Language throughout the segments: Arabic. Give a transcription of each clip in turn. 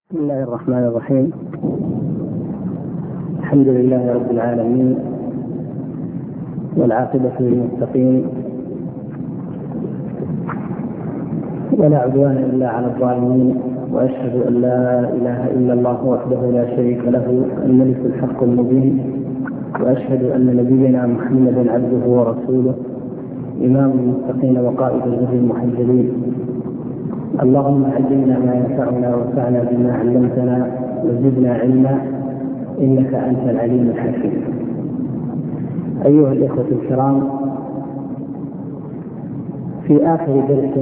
بسم الله الرحمن الرحيم. الحمد لله رب العالمين، والعاقبة للمتقين، ولا عدوان إلا على الظالمين، وأشهد أن لا إله إلا الله وحده لا شريك له الملك الحق المبين، وأشهد أن نبينا محمدا عبده ورسوله إمام المتقين وقائد الغر المحجلين. اللهم علمنا ما ينفعنا وانفعنا بما علمتنا وزدنا علما إنك أنت العليم الحكيم. أيها الإخوة الكرام، في آخر درس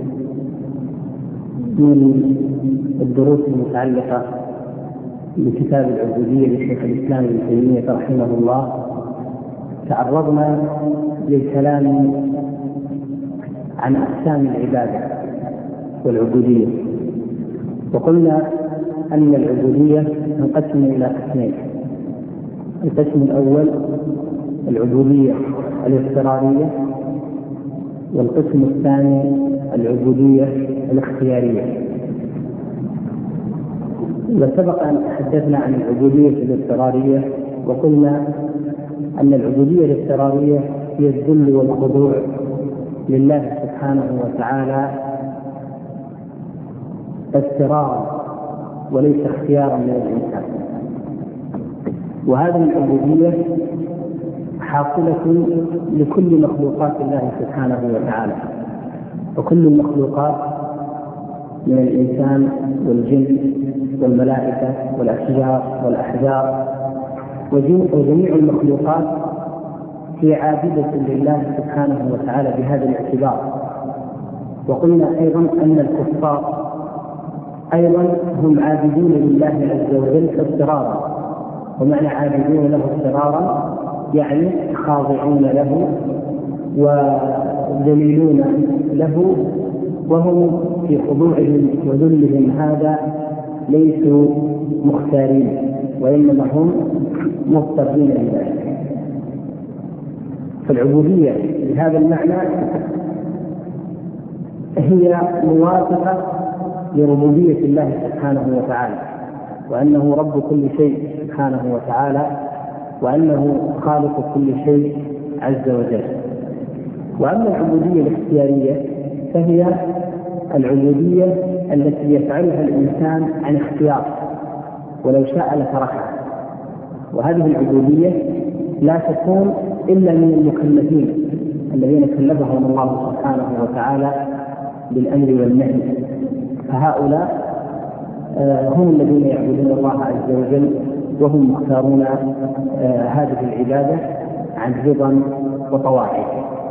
من الدروس المتعلقة بكتاب العبودية لشيخ الإسلام ابن تيمية رحمه الله، تعرضنا للكلام عن أقسام العبادة والعبودية، وقلنا أن العبودية تنقسم إلى قسمين. القسم الأول العبودية الاضطرارية، والقسم الثاني العبودية الاختيارية. وسبق أن تحدثنا عن العبودية الاضطرارية، وقلنا أن العبودية الاضطرارية هي الذل والخضوع لله سبحانه وتعالى اضطرارا وليس اختيارا من الإنسان. وهذه العبودية حاصلة لكل مخلوقات الله سبحانه وتعالى، وكل المخلوقات من الإنسان والجن والملائكة والأشجار والأحجار وجميع المخلوقات هي عابدة لله سبحانه وتعالى بهذا الاعتبار. وقلنا أيضا أن الكفار أيضا هم عابدون لله عز وجل اضطرارا، ومعنى عابدون له اضطرارا يعني خاضعون له وذليلون له، وهم في خضوعهم وذلهم هذا ليسوا مختارين، وإنما هم مضطرين لذلك. فالعبودية بهذا المعنى هي موافقة لربوبية الله سبحانه وتعالى، وأنه رب كل شيء سبحانه وتعالى، وأنه خالق كل شيء عز وجل. وأما العبودية الاختيارية فهي العبودية التي يفعلها الإنسان عن اختيار ولو شاء لتركها. وهذه العبودية لا تكون إلا من المكلفين الذين كلفهم الله سبحانه وتعالى بالأمر والنهي، فهؤلاء هم الذين يعبدون الله عز وجل، وهم مختارون هذه العبادة عن رضا وطواعي.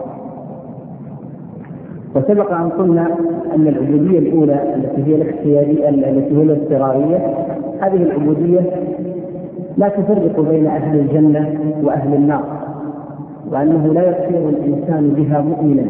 وسبق أن قلنا أن العبودية الأولى التي هي الاختيارية التي هي الاضطرارية، هذه العبودية لا تفرق بين أهل الجنة وأهل النار، وأنه لا يصير الإنسان بها مؤمنا.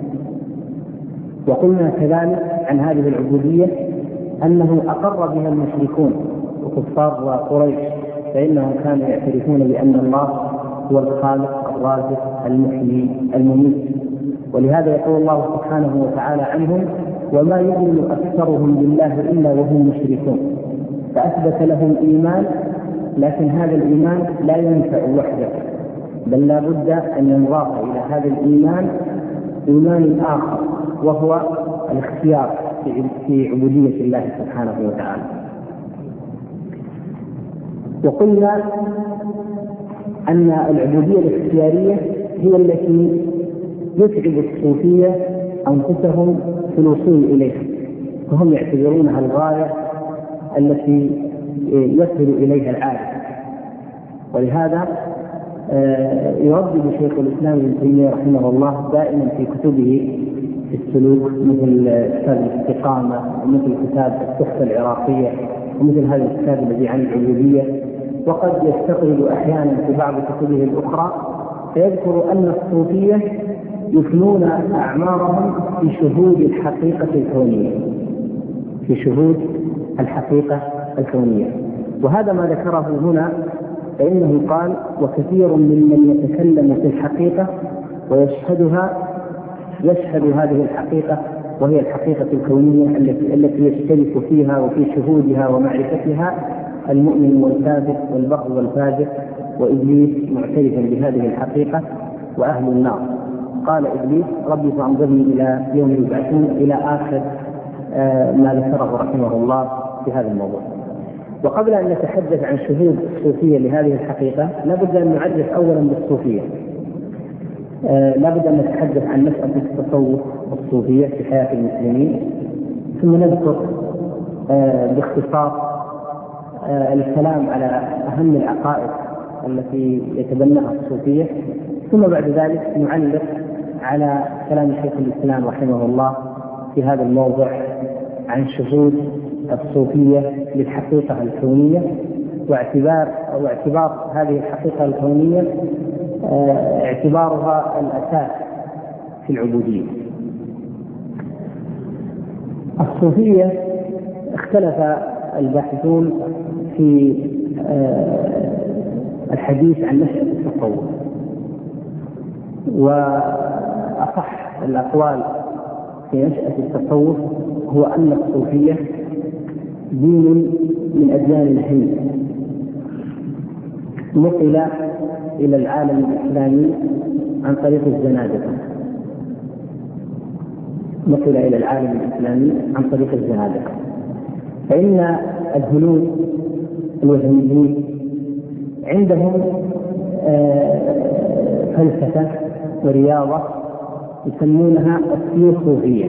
وقلنا كذلك عن هذه العبودية أنه أقر بها المشركون وكفار قريش، فإنهم كانوا يعترفون بأن الله هو الخالق الرازق المحيي المميت. ولهذا يقول الله سبحانه وتعالى عنهم: وما يؤمن أكثرهم بالله إلا وهم مشركون. فأثبت لهم إيمان، لكن هذا الإيمان لا ينفع وحده، بل لا بد أن ينضاف إلى هذا الإيمان إيمان آخر، وهو الاختيار في عبودية الله سبحانه وتعالى. وقلنا أن العبودية الاختيارية هي التي يتعب الصوفية أنفسهم في الوصول إليها، فهم يعتبرونها الغاية التي يصل إليها العالم. ولهذا يردد شيخ الإسلام ابن تيمية رحمه الله دائما في كتبه في السلوك، مثل كتاب الاستقامة، ومثل كتاب التحفة العراقية، ومثل هذا الكتاب الذي عن العبودية. وقد يستطرد أحيانا في بعض كتبه الأخرى فيذكر أن الصوفية يفنون أعمارهم في شهود الحقيقة الكونية، في شهود الحقيقة الكونية. وهذا ما ذكره هنا، فإنه قال: وكثير ممن يتكلم في الحقيقة ويشهدها يشهد هذه الحقيقة وهي الحقيقة الكونية التي يشترك فيها وفي شهودها ومعرفتها المؤمن والكافر والبر والفاجر، وإبليس معترفا بهذه الحقيقة وأهل النار. قال إبليس: ربي فأنظرني إلى يوم يبعثون، إلى آخر ما ذكره رحمه الله في هذا الموضوع. وقبل أن نتحدث عن شهود الصوفية لهذه الحقيقة لابد أن نعرف أولا بالصوفية، لابد أن نتحدث عن مسألة التصوف الصوفية في حياة المسلمين، ثم نذكر باختصار الكلام على أهم العقائد التي يتبناها الصوفية، ثم بعد ذلك نعلق على كلام شيخ الإسلام رحمه الله في هذا الموضع عن شهود الصوفية للحقيقة الكونية، واعتبار هذه الحقيقة الكونية اعتبارها الأساس في العبودية. الصوفية اختلف الباحثون في الحديث عن نشأة التصوف، وأصح الأقوال في نشأة التصوف هو أن الصوفية دين من أديان الهند نقل إلى العالم الإسلامي عن طريق الزنادقة، نقل إلى العالم الإسلامي عن طريق الزنادقة. فإن الهنود الوثنيين عندهم فلسفة ورياضة يسمونها الثيوصوفية.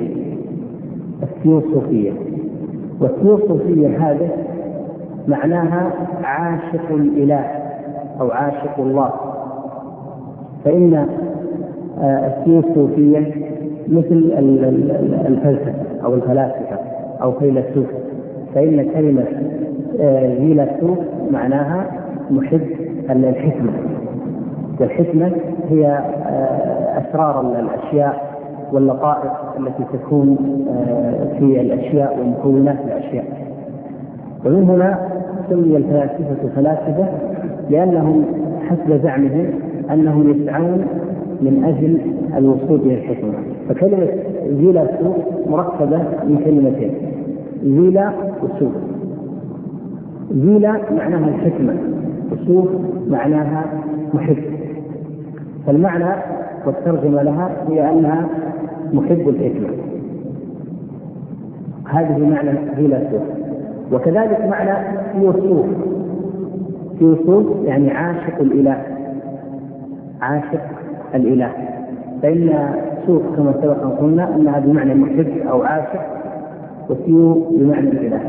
والثيوصوفية هذه معناها عاشق الإله أو عاشق الله. فإن الثيوصوفية مثل الفلسفة أو الفلاسفة أو فيلسوف، فإن كلمة فيلسوف معناها محب الحكمة، والحكمة هي أسرار الأشياء واللطائف التي تكون في الأشياء ومكونات الأشياء. ومن هنا سمي الفلاسفة فلاسفة، لأنهم حسب زعمهم أنهم يسعون من أجل الوصول إلى الحكمة. فكلمة فيلسوف مركبة من كلمتين: فيلا وسوف. فيلا معناها الحكمة، وسوف معناها محب. فالمعنى والترجمة لها هي أنها محب الحكمة. هذه معنى فيلسوف. وكذلك معنى ثيوصوف يعني عاشق الإله، عاشق الإله. فإن سوف كما سبق أن قلنا أنها بمعنى محب أو عاشق، وثيو بمعنى الإله.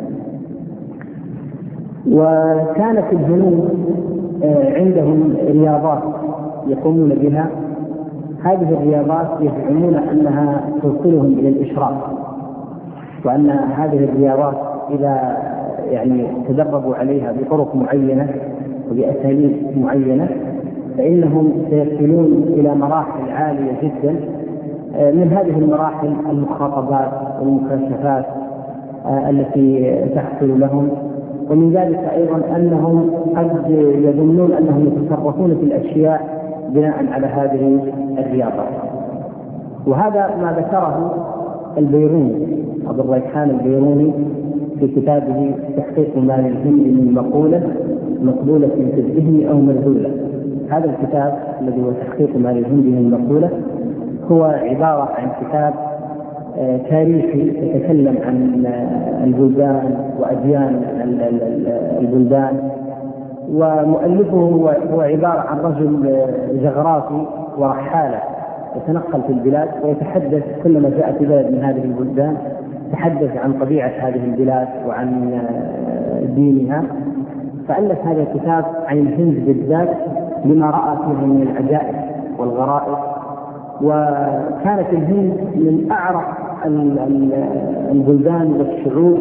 وكانت الهنود عندهم رياضات يقومون بها. هذه الرياضات يزعمون أنها توصلهم إلى الإشراق، وأن هذه الرياضات إذا تدربوا عليها بطرق معينة وبأساليب معينة فإنهم سيصلون إلى مراحل عالية جدا. من هذه المراحل المخاطبات والمكاشفات التي تحصل لهم. ومن ذلك أيضا أنهم قد يظنون أنهم يتصرفون في الأشياء بناء على هذه الرياضات. وهذا ما ذكره البيروني، أبو الريحان البيروني، في كتابه تحقيق ما للهند من مقبولة في الذهن أو مذهولة. هذا الكتاب الذي هو تحقيق ما للهند من مقولة هو عبارة عن كتاب تاريخي يتكلم عن البلدان وأديان البلدان، ومؤلفه هو عبارة عن رجل جغرافي ورحالة يتنقل في البلاد ويتحدث كلما جاء في بلد من هذه البلدان تحدث عن طبيعة هذه البلاد وعن دينها. فألف هذا الكتاب عن الهند بالذات لما رأى فيها من العجائب والغرائب. وكانت الهند من أعرق البلدان والشعوب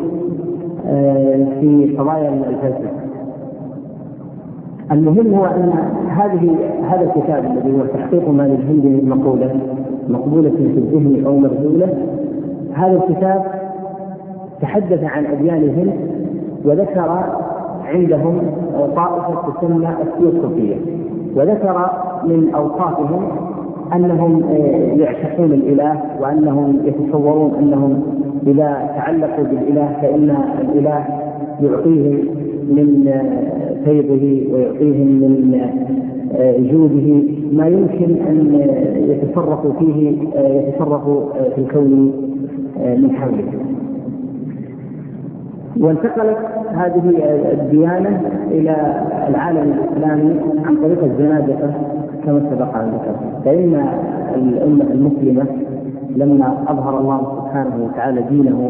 في قضايا الفلسفة. المهم هو أن هذا الكتاب الذي هو تحقيق ما للهند من مقبولة في الذهن أو مذهولة، هذا الكتاب تحدث عن أديان الهند وذكر عندهم طائفة تسمى الثيوصوفية، وذكر من أوصافهم أنهم يعشقون الإله، وأنهم يتصورون أنهم إذا تعلقوا بالإله فإن الإله يعطيهم من فيضه ويعطيهم من جوده ما يمكن أن يتصرفوا في الكون من حوله. وانتقلت هذه الديانة إلى العالم الإسلامي عن طريق الزنادقة كما سبق أن ذكر. فإن الأمة المسلمة لما أظهر الله سبحانه وتعالى دينه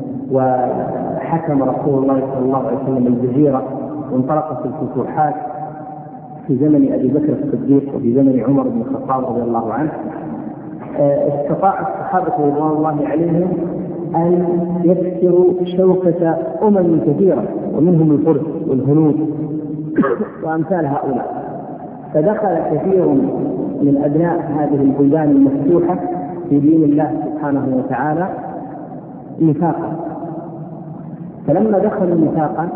وحكم رسول الله صلى الله عليه وسلم الجزيرة وانطلقت الفتوحات في زمن أبي بكر الصديق وفي زمن عمر بن الخطاب رضي الله عنه، استطاع الصحابة رضوان الله عليهم أن يكسروا شوكة كثيرة ومنهم الفرس والهنود وأمثال هؤلاء. فدخل كثير من أبناء هذه البلدان المفتوحة في دين الله سبحانه وتعالى نفاقا. فلما دخلوا نفاقا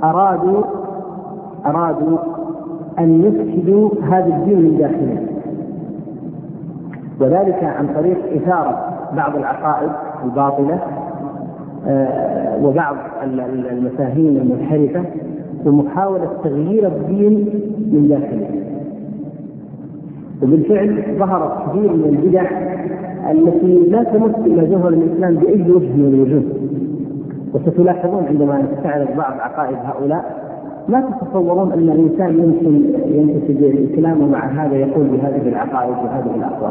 أرادوا أن يفسدوا هذا الدين من داخله، وذلك عن طريق إثارة بعض العقائد الباطلة وبعض المفاهيم المنحرفة ومحاولة تغيير الدين من داخله. وبالفعل ظهرت كثير من البدع التي لا تمت إلى جوهر الإسلام بأي وجه من الوجوه. وستلاحظون عندما نستعرض بعض عقائد هؤلاء لا تتصورون أن الإنسان يمكن ينتسب إلى الإسلام ومع هذا يقول بهذه العقائد وهذه الأقوال.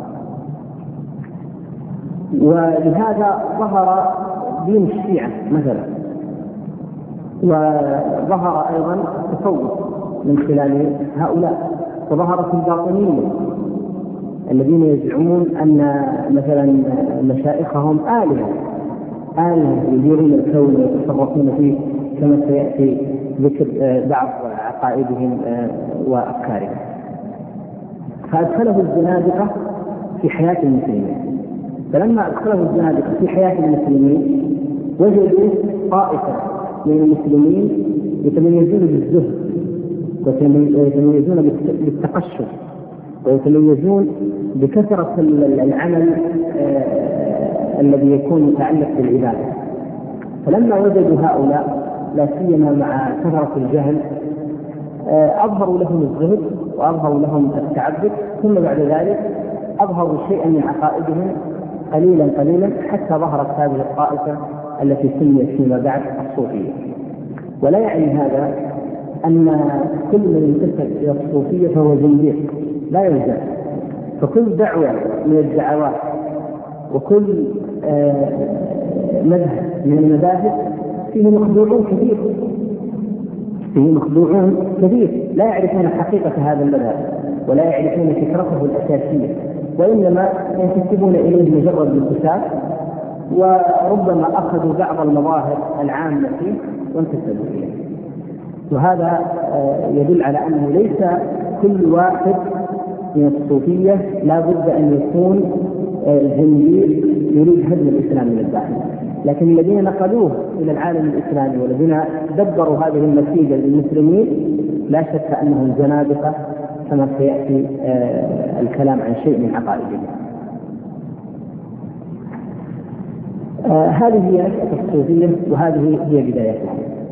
ولهذا ظهر دين الشيعة مثلا، وظهر أيضا التصوف من خلال هؤلاء، وظهرت الباطنية الذين يزعمون أن مثلا مشائخهم آلهة يديرون الكون ويتصرفون فيه كما سيأتي ذكر بعض عقائدهم وأفكارهم. فأدخله الزنادقة في حياة المسلمين. فلما أدخله الزنادقة في حياة المسلمين وجدوا طائفة من المسلمين يتميزون بالزهد ويتميزون بالتقشف ويتميزون بكثرة العمل الذي يكون متعلق بالعبادة. فلما وجدوا هؤلاء لا سيما مع كثرة الجهل أظهروا لهم الزهد وأظهروا لهم التعبد، ثم بعد ذلك أظهروا شيئا من عقائدهم قليلا حتى ظهرت هذه الطائفة التي سميت فيما بعد الصوفية. ولا يعني هذا أن كل من ينتسب إلى الصوفية فهو زنديق، لا يوجد. فكل دعوة من الدعوات وكل مذهب من المذاهب فيه مخدوعون كثير لا يعرفون حقيقة هذا المذهب ولا يعرفون فكرته الأساسية، وإنما ينتسبون إليه مجرد الانتساب، وربما أخذوا بعض المظاهر العامة فيه وانتسبوا إليه. وهذا يدل على أنه ليس كل واحد من الصوفية لا بد أن يكون زنديق يريد هدم الإسلام من الداخل، لكن الذين نقلوه إلى العالم الإسلامي والذين دبروا هذه النتيجة للمسلمين لا شك أنهم زنادقة كما سيأتي الكلام عن شيء من عقائدهم. هذه هي الصوفية وهذه هي بدايتها.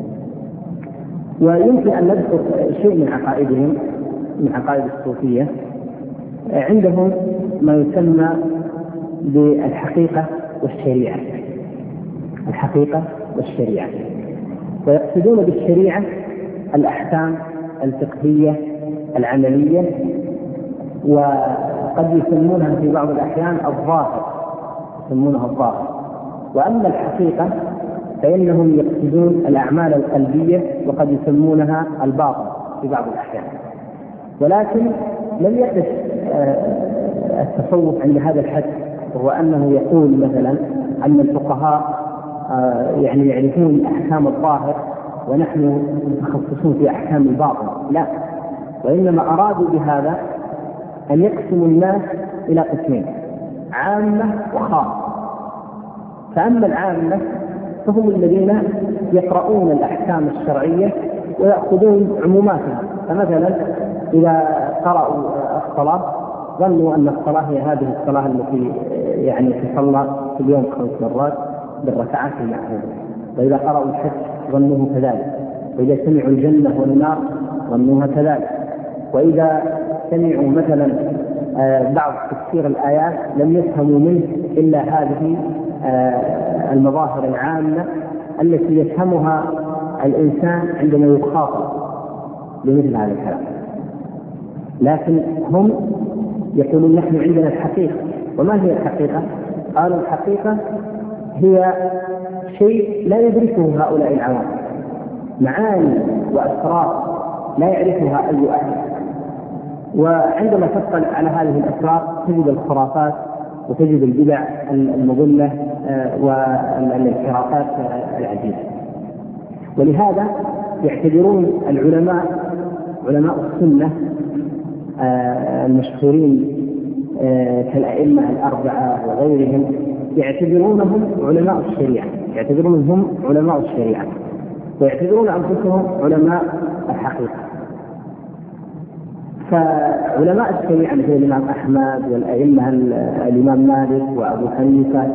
ويمكن أن نذكر شيء من عقائدهم من عقائد الصوفية. عندهم ما يسمى بالحقيقة والشريعة، الحقيقة والشريعة، ويقصدون بالشريعة الأحكام الفقهية العملية، وقد يسمونها في بعض الأحيان الظاهر، يسمونها الظاهر. وأما الحقيقة فإنهم يقصدون الأعمال القلبية وقد يسمونها الباطن في بعض الأحيان. ولكن لم يقف التصوف عند هذا الحد، وهو أنه يقول مثلا أن الفقهاء يعني يعرفون أحكام الظاهر ونحن متخصصون في أحكام الباطن، لا، وإنما أرادوا بهذا أن يقسموا الناس إلى قسمين، عامة وخاصة. فأما العامة فهم الذين يقرؤون الأحكام الشرعية ويأخذون عموماتها. فمثلا إذا قرأوا الصلاة ظنوا أن الصلاة هي هذه الصلاة التي يعني تصلى في اليوم 5 مرات بالركعات المعهودة. وإذا قرأوا الحج ظنوه كذلك، وإذا سمعوا الجنة والنار ظنوها كذلك، وإذا سمعوا مثلا بعض تفسير الآيات لم يفهموا منه إلا هذه المظاهر العامة التي يفهمها الإنسان عندما يخاطب بمثل هذا الكلام. لكن هم يقولون نحن عندنا الحقيقة. وما هي الحقيقة؟ قالوا الحقيقة هي شيء لا يدركه هؤلاء العوام، معاني وأسرار لا يعرفها أي أحد. وعندما تطلع على هذه الأسرار تجد الخرافات وتجد البدع المضلة والانحرافات العجيبة. ولهذا يعتبرون العلماء، علماء السنة المشهورين كالأئمة الأربعة وغيرهم، يعتبرونهم علماء الشريعة، يعتبرونهم علماء الشريعة، ويعتبرون أنفسهم علماء الحقيقة. فعلماء الشريعة مثل الإمام أحمد والأئمة الإمام مالك وأبو حنيفة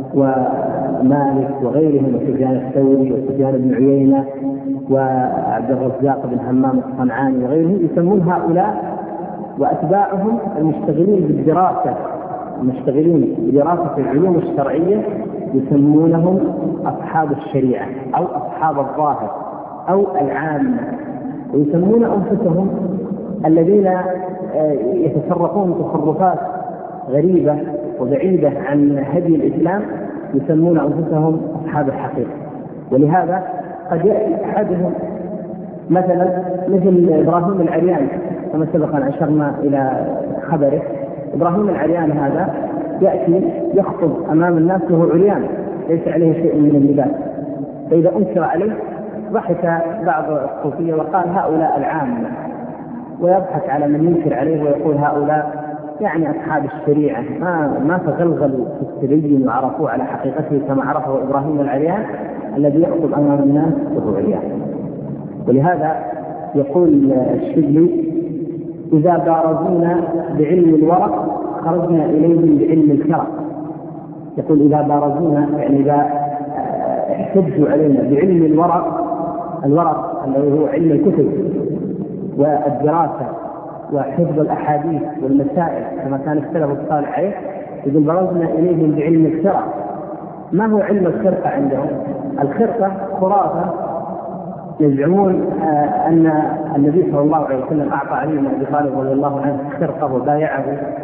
ومالك وغيرهم وسفيان الثوري وسفيان بن عيينة وعبد الرزاق بن همام الصنعاني وغيرهم، يسمون هؤلاء وأتباعهم المشتغلين بالدراسة، المشتغلين بدراسة العلوم الشرعية، يسمونهم أصحاب الشريعة أو أصحاب الظاهر أو العامة. ويسمون أنفسهم الذين يتصرفون تصرفات غريبة وبعيدة عن هدي الإسلام، يسمون أنفسهم أصحاب الحقيقة. ولهذا قد يأتي أحدهم مثلا مثل إبراهيم العرياني كما سبق أن أشرنا إلى خبره. إبراهيم العرياني هذا يأتي يخطب أمام الناس وهو عريان ليس عليه شيء من اللباس، فإذا أنكر عليه ضحك بعض الصوفية وقال هؤلاء العامة، ويضحك على من ينكر عليه ويقول هؤلاء يعني أصحاب الشريعة ما تغلغلوا في التدين وعرفوه على حقيقته كما عرفه إبراهيم العريان الذي يخطب أمام الناس وهو عريان. ولهذا يقول الشبلي إذا بارزونا بعلم الورق خرجنا إليهم بعلم الكرم. يقول إذا بارزونا يعني إذا احتجوا علينا بعلم الورق الذي هو علم الكتب والدراسة وحفظ الأحاديث والمسائل كما كان السلف الصالح عليه، يقول برزنا إليهم بعلم الكرم. ما هو علم الخرقة عندهم؟ الخرقة خرافة، يزعمون أن النبي صلى الله عليه وسلم أعطى علي بن أبي طالب رضي الله عنه خرقة وبايعه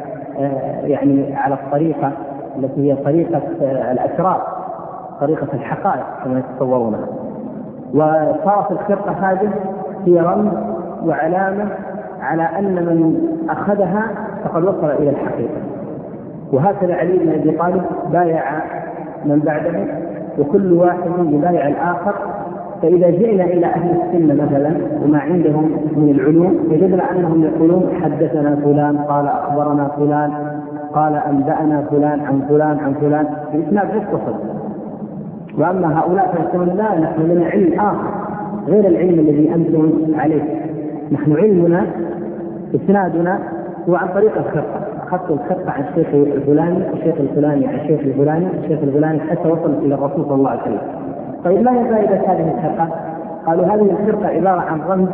يعني على الطريقة التي هي طريقة الأسرار، طريقة الحقائق كما يتصورونها. وصارت الخرقة هذه هي رمز وعلامة على أن من أخذها فقد وصل إلى الحقيقة. وهكذا علي بن أبي طالب بايع من بعده، وكل واحد يبايع الآخر. فإذا جئنا إلى أهل السنة مثلا وما عندهم من العلوم وجدنا أنهم يقولون حدثنا فلان قال أخبرنا فلان قال أنبأنا فلان عن فلان عن فلان بإسناد متصل. وأما هؤلاء فيقولون لا، نحن لنا علم آخر غير العلم الذي أنتم عليه، نحن علمنا إسنادنا هو عن طريق الخطة، أخذت الخطة عن الشيخ الفلاني الشيخ الفلاني عن الشيخ الفلاني الشيخ الفلاني حتى وصل إلى الرسول صلى الله عليه وسلم. طيب ما هي فائدة هذه الخرقة؟ قالوا هذه الخرقة عبارة عن رمز،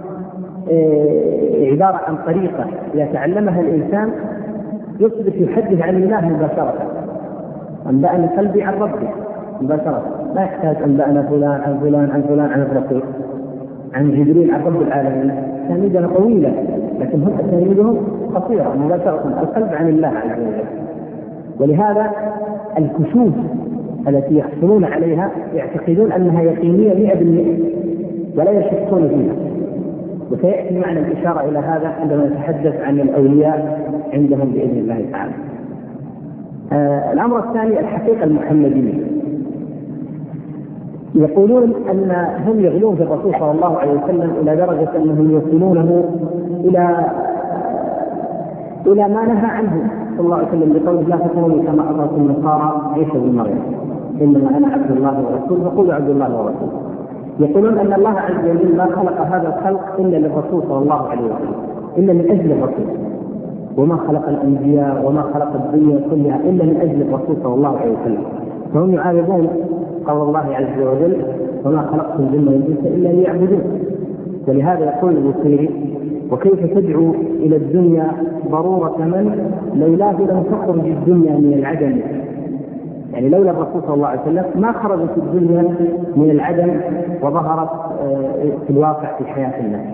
عبارة عن طريقة إذا تعلمها الإنسان يصبح يحدث عن الله مباشرة. أنبأني قلبي عن ربي مباشرة، لا يحتاج أنبأنا فلان عن فلان عن فلان عن الرسول عن جبريل عن رب العالمين. أسانيدنا طويلة لكن هم أسانيدهم قصيرة مباشرة، القلب عن الله عز وجل. ولهذا الكشوف التي يحصلون عليها يعتقدون أنها يقينية 100% ولا يشكون فيها. وسيأتي معنا الإشارة إلى هذا عندما نتحدث عن الأولياء عندهم بإذن الله تعالى. الأمر الثاني الحقيقة المحمدية. يقولون أن هم يغلون في الرسول صلى الله عليه وسلم إلى درجة أنهم يوصلونه إلى ما نهى عنه صلى الله عليه وسلم بقوله لا تكونوا كما أمرت النصارى عيسى بن مريم إنما أنا عبد الله ورسوله فقولوا عبد الله ورسوله. يقولون أن الله عز وجل ما خلق هذا الخلق إلا للرسول صلى الله عليه وسلم، إلا من أجل الرسول. وما خلق الأنبياء وما خلق الدنيا كلها إلا من أجل الرسول صلى الله عليه وسلم. فهم يعارضون قول الله عز وجل وما خلقت الجن والإنس إلا ليعبدون. ولهذا يقول البوصيري وكيف تدعو إلى الدنيا ضرورة من لولاه لم تخرج الدنيا من العدم. يعني لولا الرسول صلى الله عليه وسلم ما خرجت الدنيا من العدم وظهرت في الواقع في حياة الناس.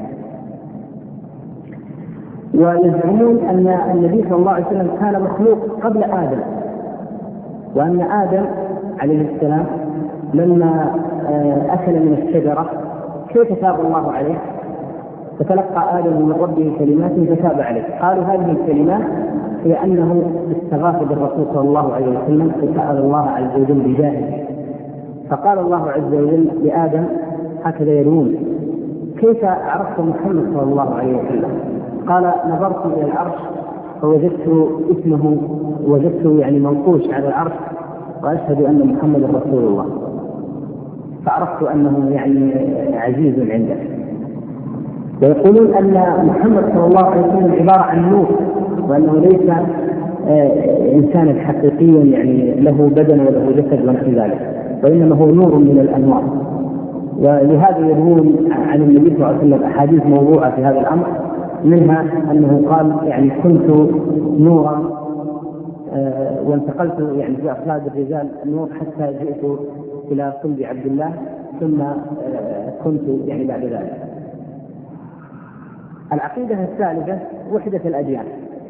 ويزعمون أن النبي صلى الله عليه وسلم كان مخلوق قبل آدم، وأن آدم عليه السلام لما أكل من الشجرة كيف تاب الله عليه؟ فتلقى آدم من ربه كلمات فتاب عليه. قالوا هذه الكلمات هي أنه استغاث بالرسول صلى الله عليه وسلم وسأل الله عز وجل بجاهه. فقال الله عز وجل لآدم هكذا يروون كيف عرفت محمد صلى الله عليه وسلم؟ قال نظرت إلى العرش فوجدت اسمه وجدته يعني منقوش على العرش وأشهد أن محمد رسول الله، فعرفت أنه يعني عزيز عنده. ويقولون أن محمد صلى الله عليه وسلم عبارة عن نور، وأنه ليس إنسانا حقيقيا يعني له بدن وله جسد ونحو ذلك، وإنما هو نور من الأنوار. ولهذا يروون عن النبي صلى الله عليه وسلم أحاديث موضوعة في هذا الأمر، منها أنه قال يعني كنت نورا وانتقلت يعني في أفراد الرجال النور حتى جئت إلى صلب عبد الله ثم كنت يعني بعد ذلك. العقيدة الثالثة وحدة الأديان.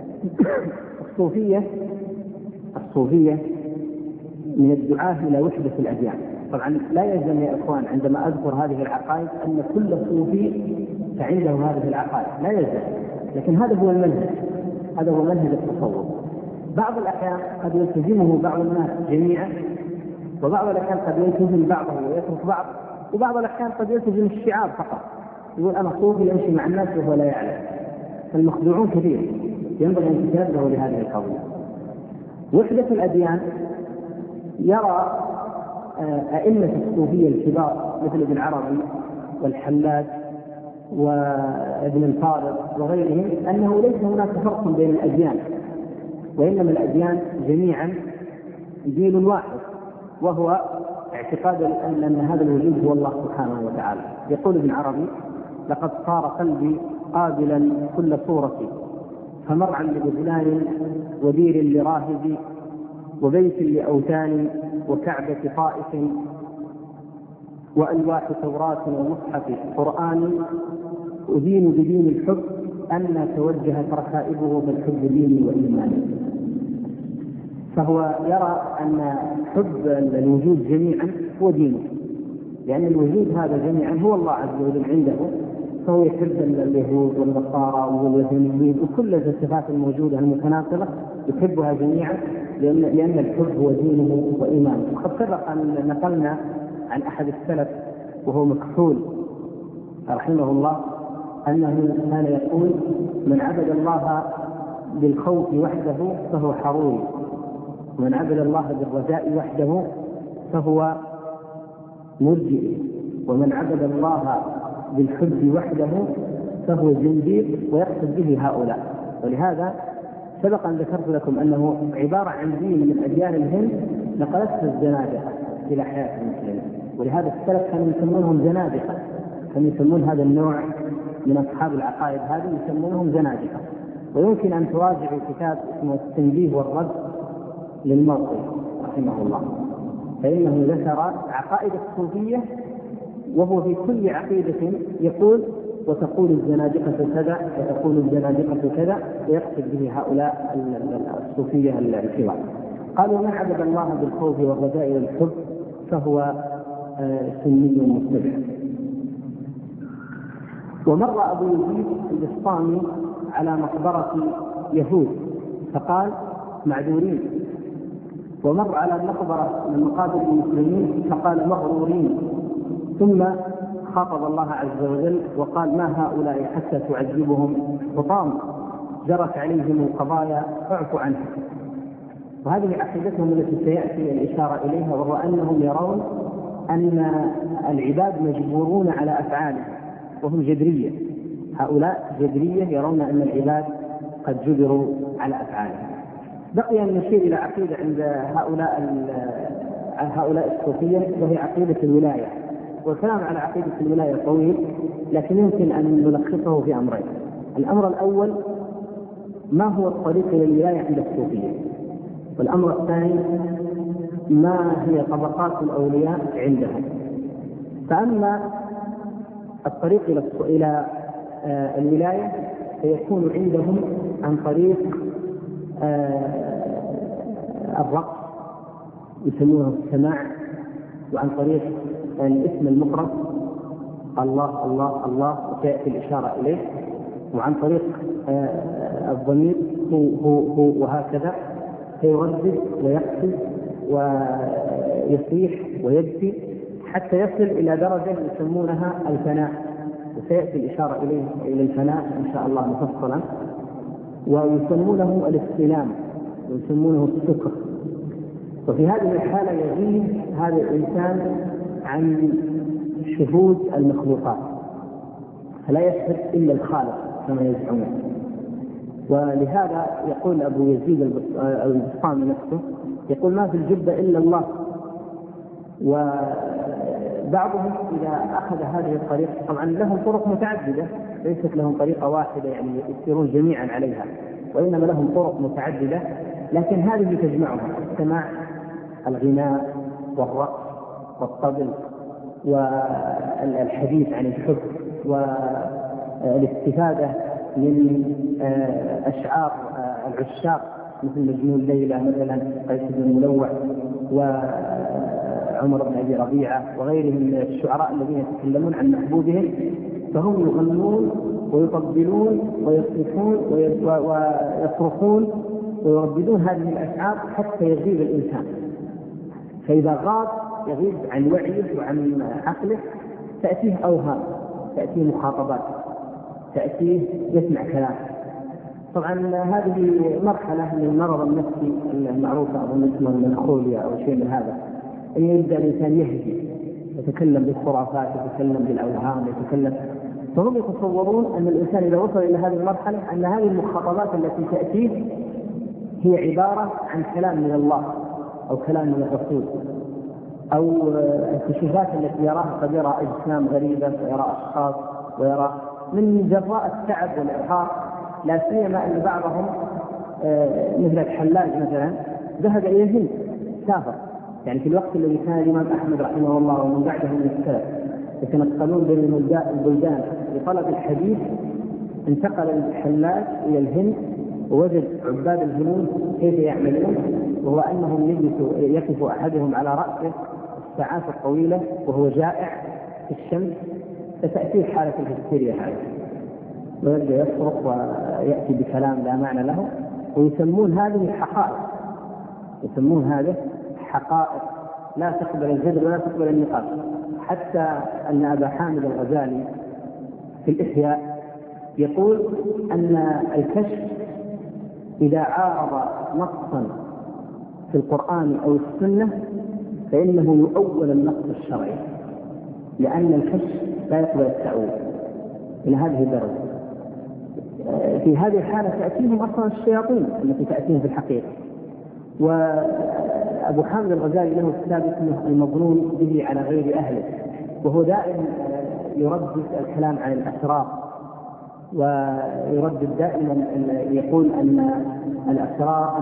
الصوفية من الدعاة إلى وحدة الأديان. طبعا لا يلزم يا إخوان عندما أذكر هذه العقائد أن كل صوفي فعنده هذه العقائد، لا يلزم، لكن هذا هو المنهج، هذا هو منهج التصوف. بعض الأحيان قد يلتزمه بعض الناس جميعا، وبعض الأحيان قد يلتزم بعضه ويترك بعض، وبعض الأحيان قد يلتزم الشعار فقط، يقول أنا صوفي يمشي مع الناس وهو لا يعلم. فالمخدوعون كثير، ينبغي أن تنتبهوا لهذه القضية. وحدة الأديان يرى أئمة الصوفية الكبار مثل ابن عربي والحلاج وابن الفارض وغيرهم أنه ليس هناك فرق بين الأديان، وإنما الأديان جميعا دين واحد، وهو اعتقاد أن هذا الوجود هو الله سبحانه وتعالى. يقول ابن عربي لقد صار قلبي قابلا كل صورتي، فمرعا لبذلان ودير لراهب وبيت لأوثان وكعبة طائف وألواح توراة ومصحف قرآن أدين بدين الحب أن توجهت ركائبه بالحب ديني وإيماني. فهو يرى أن حب الوجود جميعا هو دينه، لأن الوجود هذا جميعا هو الله عز وجل عنده، فهو يحب اليهود والنصارى والوثنيين وكل الصفات الموجودة المتناقضة يحبها جميعا، لأن الحب هو دينه وإيمانه. وقد سبق أن نقلنا عن أحد السلف وهو مكحول رحمه الله أنه كان يقول من عبد الله بالخوف وحده فهو حروري، ومن عبد الله بالرجاء وحده فهو مرجئ، ومن عبد الله بالحب وحده فهو زنديق، ويقصد به هؤلاء. ولهذا سبق أن ذكرت لكم أنه عبارة عن دين من أديان الهند نقلته الزنادقة إلى حياة المسلمين، ولهذا السلف كانوا يسمونهم زنادقة، كانوا يسمون هذا النوع من أصحاب العقائد هذه يسمونهم زنادقة. ويمكن أن تراجعوا كتاب اسمه التنبيه والرد للموقف رحمه الله، فإنه ذكر عقائد الصوفية، وهو في كل عقيدة يقول وتقول الزنادقة كذا وتقول الزنادقة كذا، ويقصد به هؤلاء الصوفية الكبار. قالوا من عبد الله بالخوف والرجاء والحب فهو سني متبع. ومر أبو يزيد البسطامي على مقبرة يهود فقال معذورين، ومر على مقبرة من مقابر المسلمين فقال مغرورين، ثم خاطب الله عز وجل وقال ما هؤلاء حتى تعذبهم حطام جرت عليهم القضايا فاعف عنهم. وهذه عقيدتهم التي سيأتي الإشارة إليها، وهو أنهم يرون أن العباد مجبورون على أفعالهم، وهم جبرية. هؤلاء جبرية يرون أن العباد قد جبروا على أفعالهم. بقي أن نشير إلى عقيدة عند هؤلاء الصوفية، وهي عقيدة الولاية. والكلام على عقيدة الولاية طويل، لكن يمكن أن نلخصه في أمرين. الأمر الأول ما هو الطريق إلى الولاية عند الصوفية، والأمر الثاني ما هي طبقات الأولياء عندهم. فأما الطريق إلى الولاية فيكون عندهم عن طريق الرقص يسمونه السماع، وعن طريق الاسم المفرد الله الله الله وتأتي الإشارة إليه، وعن طريق الضمير هو وهكذا، فيردد ويقصد ويصيح ويبكي حتى يصل إلى درجة يسمونها الفناء، وسيأتي الإشارة إلى الفناء إن شاء الله مفصلا. ويسمونه الاستلام ويسمونه السكر. وفي هذه الحالة يغيب هذا الإنسان عن شهود المخلوقات، فلا يشهد إلا الخالق كما يزعمون. ولهذا يقول أبو يزيد البسطامي نفسه يقول ما في الجبة إلا الله. وبعضهم إذا أخذ هذه الطريقة، طبعا لهم طرق متعددة، ليست لهم طريقة واحدة يعني يسيرون جميعا عليها، وإنما لهم طرق متعددة، لكن هذه تجمعهم: السماع، الغناء، والرقص، والطبل، والحديث عن الحب، والاستفادة من أشعار العشاق مثل مجنون ليلى مثلا، قيس بن الملوح، وعمر بن أبي ربيعة، وغيرهم من الشعراء الذين يتكلمون عن محبوبهم، فهم يغنون ويطبلون ويصرخون ويصرخون ويرددون هذه الأشعار حتى يغيب الإنسان. فإذا غاب يغيب عن وعيه وعن عقله، تأتيه أوهام، تأتيه مخاطبات، تأتيه يسمع كلام. طبعا هذه مرحلة من المرض النفسي المعروفة أظن اسمه المنخوليا أو شيء من هذا، أن يبدأ الإنسان يهجي، يتكلم بالخرافات، يتكلم بالأوهام، يتكلم. فهم يتصورون أن الإنسان إذا وصل إلى هذه المرحلة أن هذه المخاطبات التي تأتيه هي عبارة عن كلام من الله أو كلام من الرسول، أو الكشوفات التي يراها، قد يرى أجسام غريبة ويرى أشخاص ويرى من جراء التعب والإرهاق. لا سيما أن بعضهم مثل الحلاج مثلا ذهب إلى الهند، سافر، يعني في الوقت الذي كان الإمام أحمد رحمه الله ومن بعده من السلف يتنقلون بين البلدان لطلب الحديث، انتقل الحلاج إلى الهند ووجد عباد الهنود كيف يعملون، وهو أنهم يقف أحدهم على رأسه الساعات الطويلة وهو جائع في الشمس، فتأتيه حالة الهستيريا هذه، ويبدأ يصرخ ويأتي بكلام لا معنى له. ويسمون هذه حقائق، يسمون هذه حقائق لا تقبل الجدل ولا تقبل النقاش. حتى أن أبا حامد الغزالي في الإحياء يقول أن الكشف إذا عارض نصا في القرآن أو السنة فإنه يؤول النص الشرعي، لأن الكشف لا يقبل التأويل إلى هذه الدرجة. في هذه الحالة تأتيهم أصلا الشياطين التي تأتيهم في الحقيقة. وأبو حامد الغزالي له كتاب اسمه المظنون به على غير أهله، وهو دائما يردد الكلام عن الأسرار، ويردد دائما يقول أن الأسرار،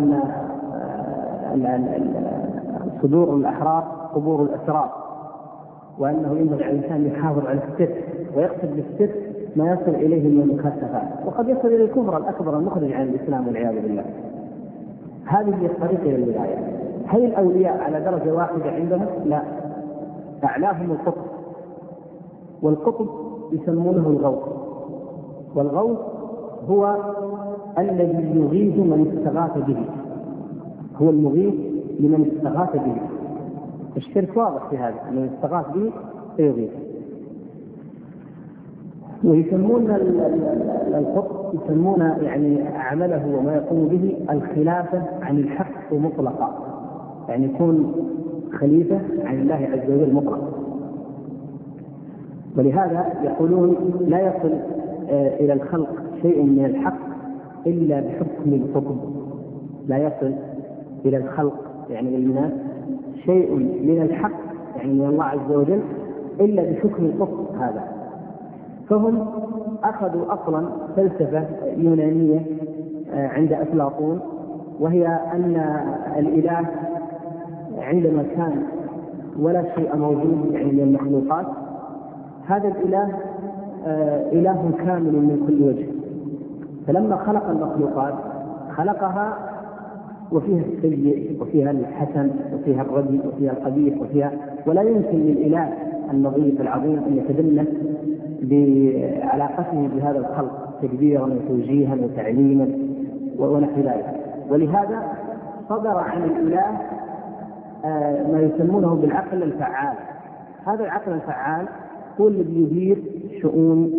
أن صدور الأحرار قبور الأسرار، وأنه ينبغي على الإنسان يحافظ على الستر ويقصد بالستر ما يصل إليه من المكاشفات، وقد يصل إلى الكفر الأكبر المخرج عن الإسلام والعياذ بالله. هذه هي الطريقة إلى الولاية. هل الأولياء على درجة واحدة عندهم؟ لا، أعلاهم القطب، والقطب يسمونه الغوث. والغوث هو الذي يغيث من استغاث به، هو المغيث لمن استغاث به. الشرك واضح في هذا، من استغاث به فيغيث. ويسمون القطب يسمون يعني عمله وما يقوم به الخلافة عن الحق مطلقا، يعني يكون خليفة عن الله عز وجل مطلقا. ولهذا يقولون لا يصل إلى الخلق شيء من الحق إلا بحكم القطب، لا يصل إلى الخلق يعني الناس شيء من الحق يعني من الله عز وجل إلا بحكم القطب هذا. فهم أخذوا أصلا فلسفة يونانية عند أفلاطون، وهي أن الإله عندما كان ولا شيء موجود يعني من المخلوقات، هذا الإله إله كامل من كل وجه، فلما خلق المخلوقات خلقها وفيها السيء وفيها الحسن وفيها الردي وفيها القبيح ولا يمكن للإله النظيف العظيم أن يتدنس بعلاقته بهذا الخلق تدبيرا وتوجيها وتعليما ونحو ذلك. ولهذا صدر عن الإله ما يسمونه بالعقل الفعال. هذا العقل الفعال هو الذي يدير شؤون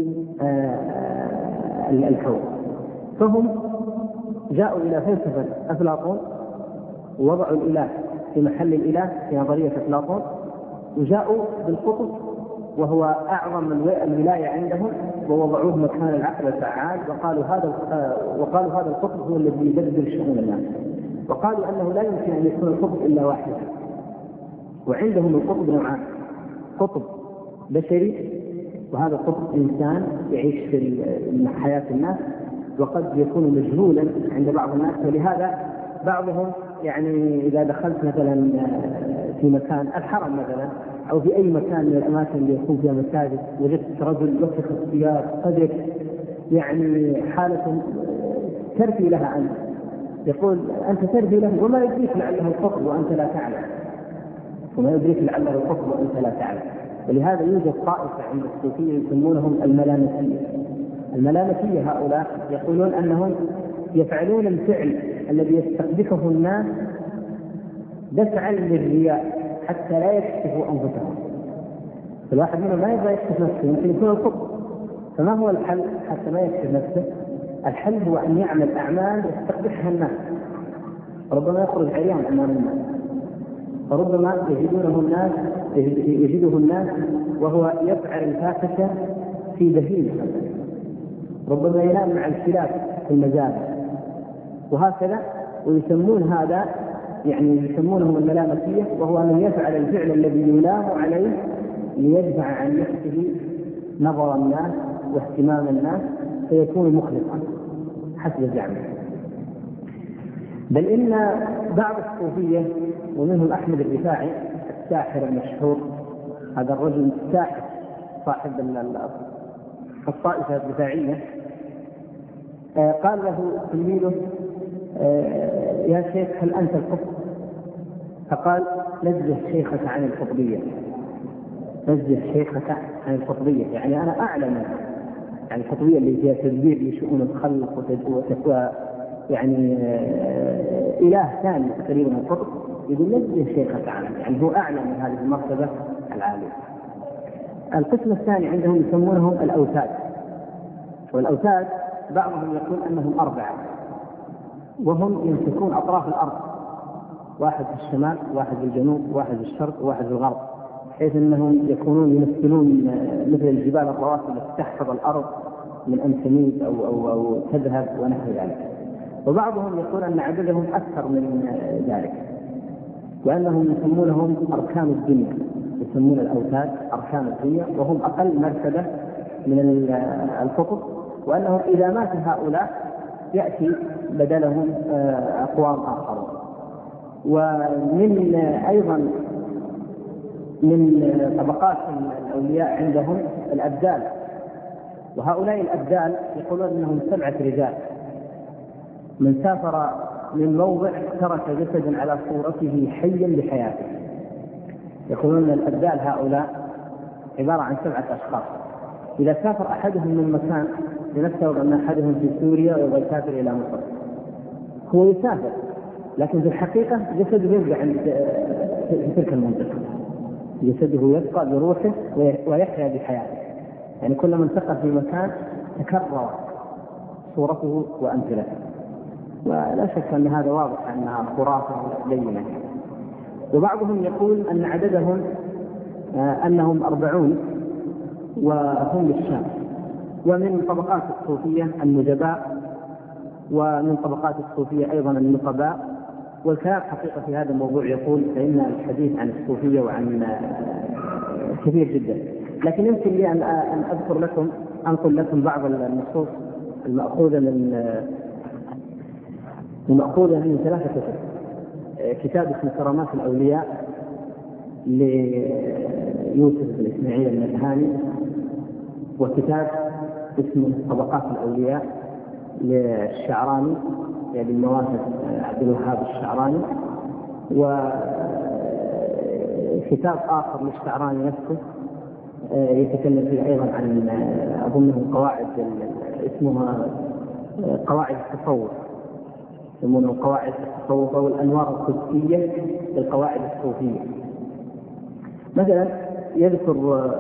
الكون. فهم جاءوا إلى فلسفة أفلاطون ووضعوا الإله في محل الإله في نظرية أفلاطون، وجاءوا بالقطب وهو أعظم الولاية عندهم ووضعوه مكان العقل الفعال، وقالوا هذا القطب هو الذي يدبر شؤون الناس، وقالوا أنه لا يمكن أن يكون القطب إلا واحد. وعندهم القطب نوعان: قطب بشري، وهذا القطب إنسان يعيش في حياة الناس وقد يكون مجهولا عند بعض الناس. ولهذا بعضهم يعني إذا دخلت مثلا في مكان الحرم مثلا أو في أي مكان من الأماكن اللي يكون فيها مساجد وجدت رجل وسخ الثياب قدر يعني حالة ترثي لها أنت، يقول أنت ترثي له وما يدريك لعله القطب وأنت لا تعلم، وما يدريك لعله القطب وأنت لا تعلم. ولهذا يوجد طائفة عند الصوفية يسمونهم الملامسية. الملامسية هؤلاء يقولون أنهم يفعلون الفعل الذي يستقبحه الناس دفعا للرياء حتى لا يكشفوا أنفسهم. الواحد منهم ما يبغى يكشف نفسه، يمكن يكون القطب. فما هو الحل حتى ما يكشف نفسه؟ الحل هو أن يعمل أعمال يستقبحها الناس، ربما يخرج عريان أمام الناس، فربما يجده الناس وهو يفعل الفاحشة في دهين، ربما ينام مع الكلاب في المزارع وهكذا. ويسمون هذا يعني يسمونهم الملامسية، وهو أن يفعل الفعل الذي يلام عليه ليدفع عن نفسه نظر الناس واهتمام الناس فيكون مخلصا حسب زعمه. بل إن بعض الصوفية ومنهم أحمد الرفاعي الساحر المشهور، هذا الرجل الساحر صاحب الطائفة الرفاعية، قال له تلميذه يا شيخ هل أنت القطب؟ فقال نزه شيخك عن القطبية، نزه شيخك عن القطبية، يعني أنا أعلم يعني القطبية اللي فيها تدبير لشؤون الخلق وتكوى يعني إله ثاني تقريبا من القطب، يقول نزه شيخك عنه، يعني هو أعلم من هذه المرتبة العالية. القسم الثاني عندهم يسمونهم الأوتاد، والأوتاد بعضهم يقول أنهم 4، وهم يمسكون أطراف الأرض، واحد في الشمال واحد في الجنوب واحد في الشرق واحد في الغرب، حيث أنهم يكونون يمثلون مثل الجبال الرواسي التي تحفظ الأرض من أن تميد أو تذهب ونحو ذلك. وبعضهم يقول أن عددهم أكثر من ذلك، وأنهم يسمونهم أركان الدنيا، يسمون الأوتاد أركان الدنيا، وهم أقل مرتبة من القطب، وأنهم إذا مات هؤلاء يأتي بدلهم أقوام آخرون. ومن أيضا من طبقات الأولياء عندهم الأبدال، وهؤلاء الأبدال يقولون أنهم 7 رجال، من سافر من موضع ترك جسدا على صورته حيا بحياته. يقولون أن الأبدال هؤلاء عبارة عن 7 أشخاص، إذا سافر أحدهم من مكان لنفترض أن أحدهم في سوريا ويبغى يسافر إلى مصر، هو يسافر لكن في الحقيقة جسده يبقى عند في تلك المنطقة، جسده يبقى بروحه ويحيا بحياته، يعني كلما انتقل في مكان تكرر صورته وأمثلته. ولا شك أن هذا واضح أنها خرافة بينة. وبعضهم يقول أن عددهم أنهم 40 وهم بالشام. ومن طبقات الصوفية النجباء ومن طبقات الصوفية أيضا النقباء. والكلام حقيقة في هذا الموضوع يقول فإن الحديث عن الصوفية وعن كثير جدا، لكن يمكن لي أن أنقل لكم بعض النصوص المأخوذة من ثلاثة كتب. كتاب اسمه كرامات الأولياء ليوسف بن إسماعيل النبهاني، وكتاب اسمه طبقات الأولياء للشعراني يعني المواهب عبد الوهاب الشعراني، وكتاب آخر للشعراني نفسه يتكلم فيه أيضا عن أظنه قواعد اسمها قواعد التصوف، يسمونه قواعد التصوف أو الأنوار القدسية للقواعد الصوفية. مثلا يذكر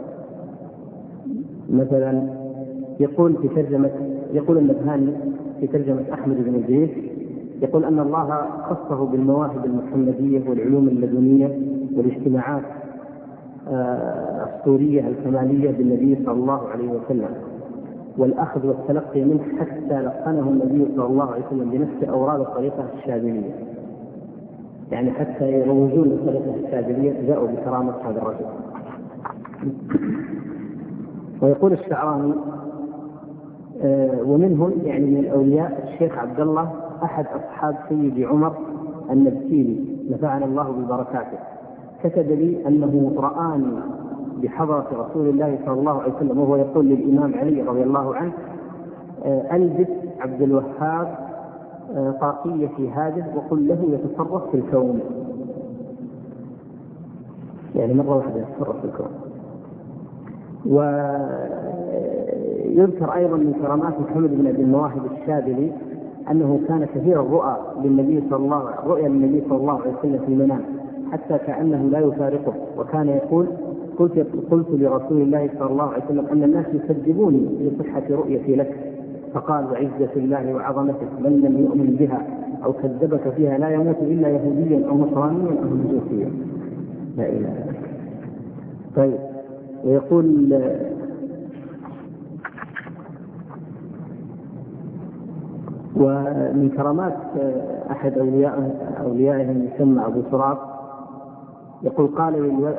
مثلا يقول النبهاني في ترجمة أحمد بن زيد، يقول أن الله خصه بالمواهب المحمدية والعلوم اللدنية والاجتماعات السورية الكمالية بالنبي صلى الله عليه وسلم، والأخذ والتلقي منه حتى لقنه النبي صلى الله عليه وسلم بنفس أوراد الطريقة الشاذلية، يعني حتى يروجون للطريقة الشاذلية جاءوا بكرامة هذا الرجل. ويقول الشعراني ومنهم يعني من الأولياء الشيخ عبد الله أحد أصحاب سيدي عمر النبكيلي نفعنا الله ببركاته، كتب لي أنه رآني بحضرة رسول الله صلى الله عليه وسلم وهو يقول للإمام علي رضي الله عنه ألبس عبد الوهاب طاقية في هذا وقل له يتصرف في الكون، يعني مرة واحدة يتصرف في الكون. ويذكر أيضا من كرامات محمد بن أبي المواهب الشاذلي أنه كان كثير الرؤى للنبي صلى الله عليه وسلم في المنام حتى كأنه لا يفارقه، وكان يقول قلت لرسول الله صلى الله عليه وسلم أن الناس يكذبوني لصحة رؤيتي لك، فقال وعزة الله وعظمته من لم يؤمن بها أو كذبك فيها لا يموت إلا يهوديا أو نصرانيا أو مجوسيا. لا إله إلا الله. طيب، ويقول ومن كرامات أحد أوليائهم يسمى أبو سراط، يقول قال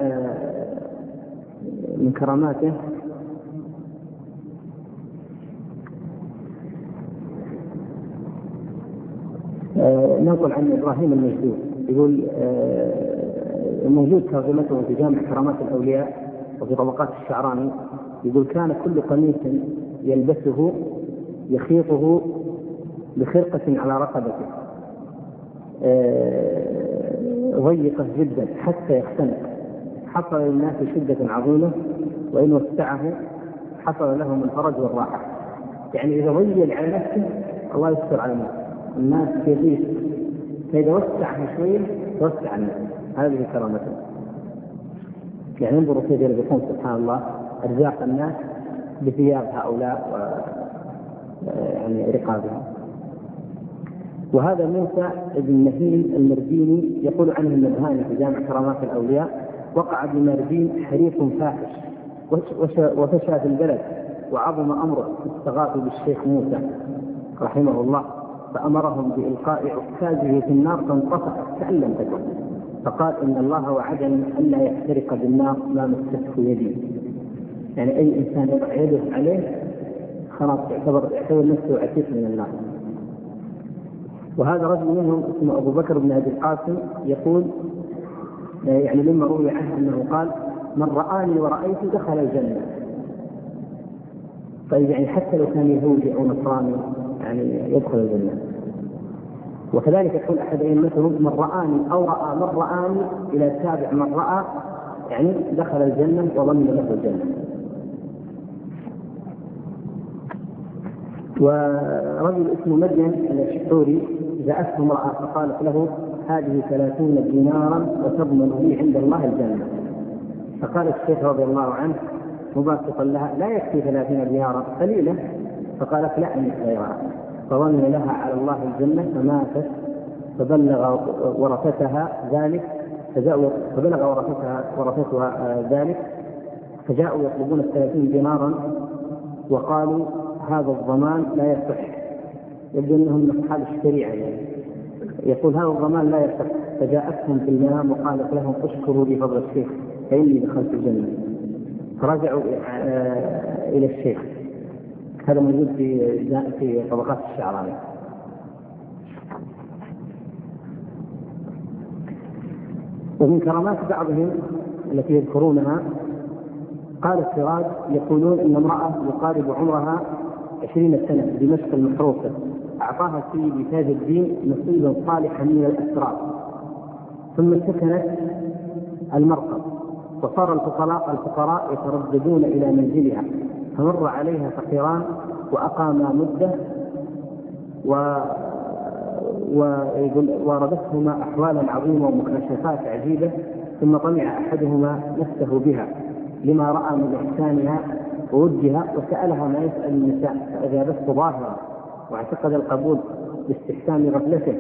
من كراماته نقول عن إبراهيم المجدود، يقول موجود ترجمته في جامع كرامات الأولياء وفي طبقات الشعراني، يقول كان كل قميص يلبسه يخيطه بخرقة على رقبته ضيقة جدا حتى يختنق، حصل للناس شدة عظيمة وإن وسعه حصل لهم الفرج والراحة. يعني إذا ضيق على نفسه الله يستر على الناس كيف، فإذا وسعه شوية توسع الناس. هذه كرامته. يعني انظروا كيف يرزقون سبحان الله أرزاق الناس بثياب هؤلاء يعني رقابهم. وهذا موسى بن نهيل المرديني يقول عنه النبهاني في جامع كرامات الأولياء وقع بمردين حريق فاحش وفشى في البلد وعظم أمره استغاثوا بالشيخ موسى رحمه الله فأمرهم بإلقاء عكازه في النار فانطفأت كأن لم تكن، فقال إن الله وعدني ألا يحترق بالنار ما مسته يدي. يعني أي إنسان يضع يده عليه خلاص يعتبر نفسه عتيق من النار. وهذا رجل منهم اسمه أبو بكر بن أبي القاسم يقول يعني مما روي عنه أنه قال من رآني ورأيت دخل الجنة. طيب يعني حتى لو كان يهودي أو نصراني يعني يدخل الجنة. وكذلك يقول أحد أئمتهم من رآني أو رأى من رآني إلى تابع من رأى يعني دخل الجنة وضمن له الجنة. ورجل اسمه مدين الشحوري جاءته امرأة فقالت له هذه 30 دينارا وتضمن لي عند الله الجنة. فقال الشيخ رضي الله عنه مباسطا لها لا يكفي 30 دينارا قليلة، فقالت لا أملك غيرها، فظن لها على الله الجنة فماتت فبلغ ورثتها ذلك ذلك فجاءوا يطلبون 30 دينارا وقالوا هذا الضمان لا يصح يبدو أنهم من أصحاب الشريعة يعني. يقول هذا الضمان لا يصح، فجاءتهم في المنام وقالت لهم اشكروا لي فضل الشيخ فإني دخلت الجنة، فرجعوا إلى الشيخ. هذا موجود في طبقات الشعراني. ومن كرامات بعضهم التي يذكرونها قال السراج يقولون إن امرأة يقارب عمرها 20 سنة بدمشق المحروسة أعطاها سيدي تاج الدين نصيبا صالحا من الأسرار، ثم سكنت المرقد، وصار الفقراء يترددون إلى منزلها، فمر عليها فقيران وأقاما مدة وردتهما أحوالا عظيمة ومكاشفات عجيبة، ثم طمع أحدهما نفسه بها لما رأى من إحسانها وودها، وسألها ما يسأل النساء فأجابته ظاهرا، واعتقد القبول باستحسان غفلته.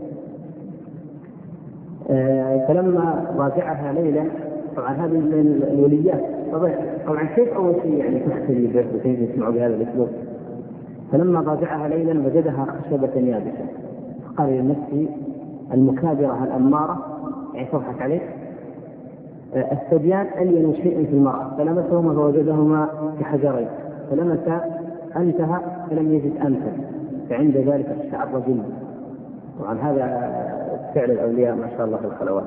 فلما راجعها ليلى، طبعا هذه من الوليات، طبعا كيف أول شيء يعني تختلي به وكيف يسمعوا بهذا الأسلوب. فلما راجعها ليلا وجدها خشبة يابسة، فقال لنفسه المكابرة الأمارة يعني تضحك عليه الثديان ألين شيء في المرأة، فلمسهما فوجدهما كحجرين، فلمس أنتها فلم يجد أنفا، فعند ذلك اشتعر جلده. طبعا هذا فعل الأولياء ما شاء الله في الخلوات.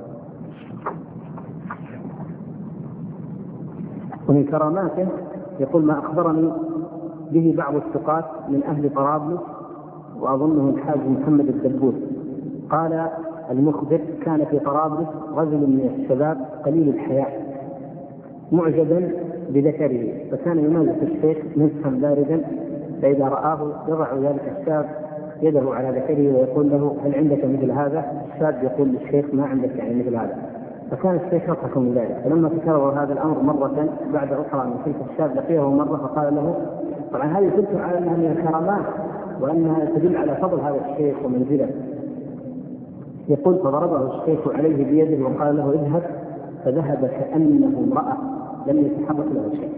ومن كراماته يقول ما أخبرني به بعض الثقات من أهل طرابلس، وأظنه الحاج محمد الدبوس، قال المخبر كان في طرابلس رجل من الشباب قليل الحياء معجبا بذكره، فكان يمازح الشيخ مسحا باردا، فإذا رآه يضع ذلك الشاب يده على ذكره ويقول له هل عندك مثل هذا؟ الشاب يقول للشيخ ما عندك يعني مثل هذا، فكان الشيخ يضحك من ذلك. فلما تكرر هذا الأمر مرة بعد أخرى من تلك الشاب لقيه مرة فقال له، طبعا هذه تدل على أنها من الكرامات وأنها تدل على فضل هذا الشيخ ومنزله. يقول فضربه الشيخ عليه بيده وقال له اذهب، فذهب كأنه امرأة لم يتحرك له شيء.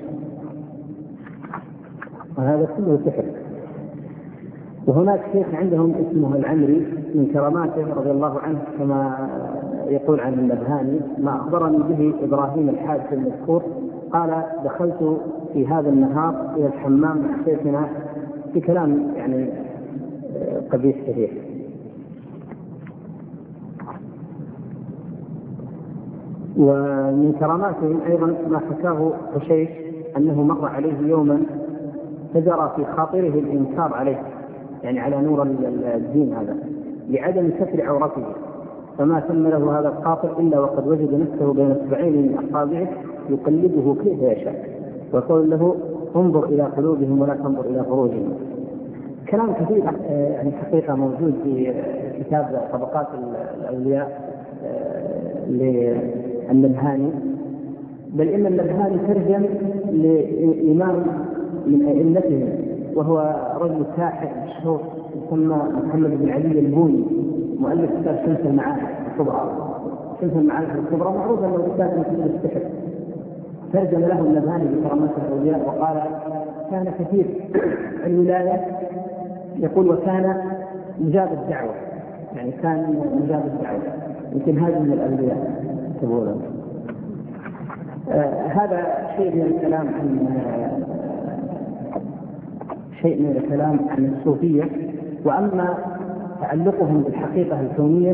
وهذا كله سحر. وهناك شيخ عندهم اسمه العمري من كراماته رضي الله عنه كما يقول عن النبهاني ما أخبرني به إبراهيم الحاج المذكور، قال دخلت في هذا النهار إلى الحمام مع شيخنا في كلام يعني قبيح صحيح. ومن كراماتهم أيضا ما حكاه حشيش أنه مر عليه يوما فجرى في خاطره الإنكار عليه يعني على نور الدين هذا لعدم ستر عورته، فما تم له هذا الخاطر إلا وقد وجد نفسه بين اصبعين من أصابعه يقلبه كيف يشاء ويقول له انظر إلى قلوبهم ولا تنظر إلى فروجهم. كلام كثير يعني حقيقة موجود في كتاب طبقات الأولياء للنبهاني، بل إن النبهاني ترجم لإمام من أئمتهم وهو رجل ساحر مشهور يسمى محمد بن علي البوني، مؤلف كتاب شمس المعارف الكبرى. شمس المعارف الكبرى معروف أنه كتاب من السحر، ترجم له النبهاني بكرامات الأولياء وقال كان كثير الولاية، يقول وكان مجاب الدعوة، يعني كان مجاب الدعوة، يمكن هذا من الأولياء تقوله. هذا شيء من الكلام عن الصوفية. وأما تعلقهم بالحقيقة الكونية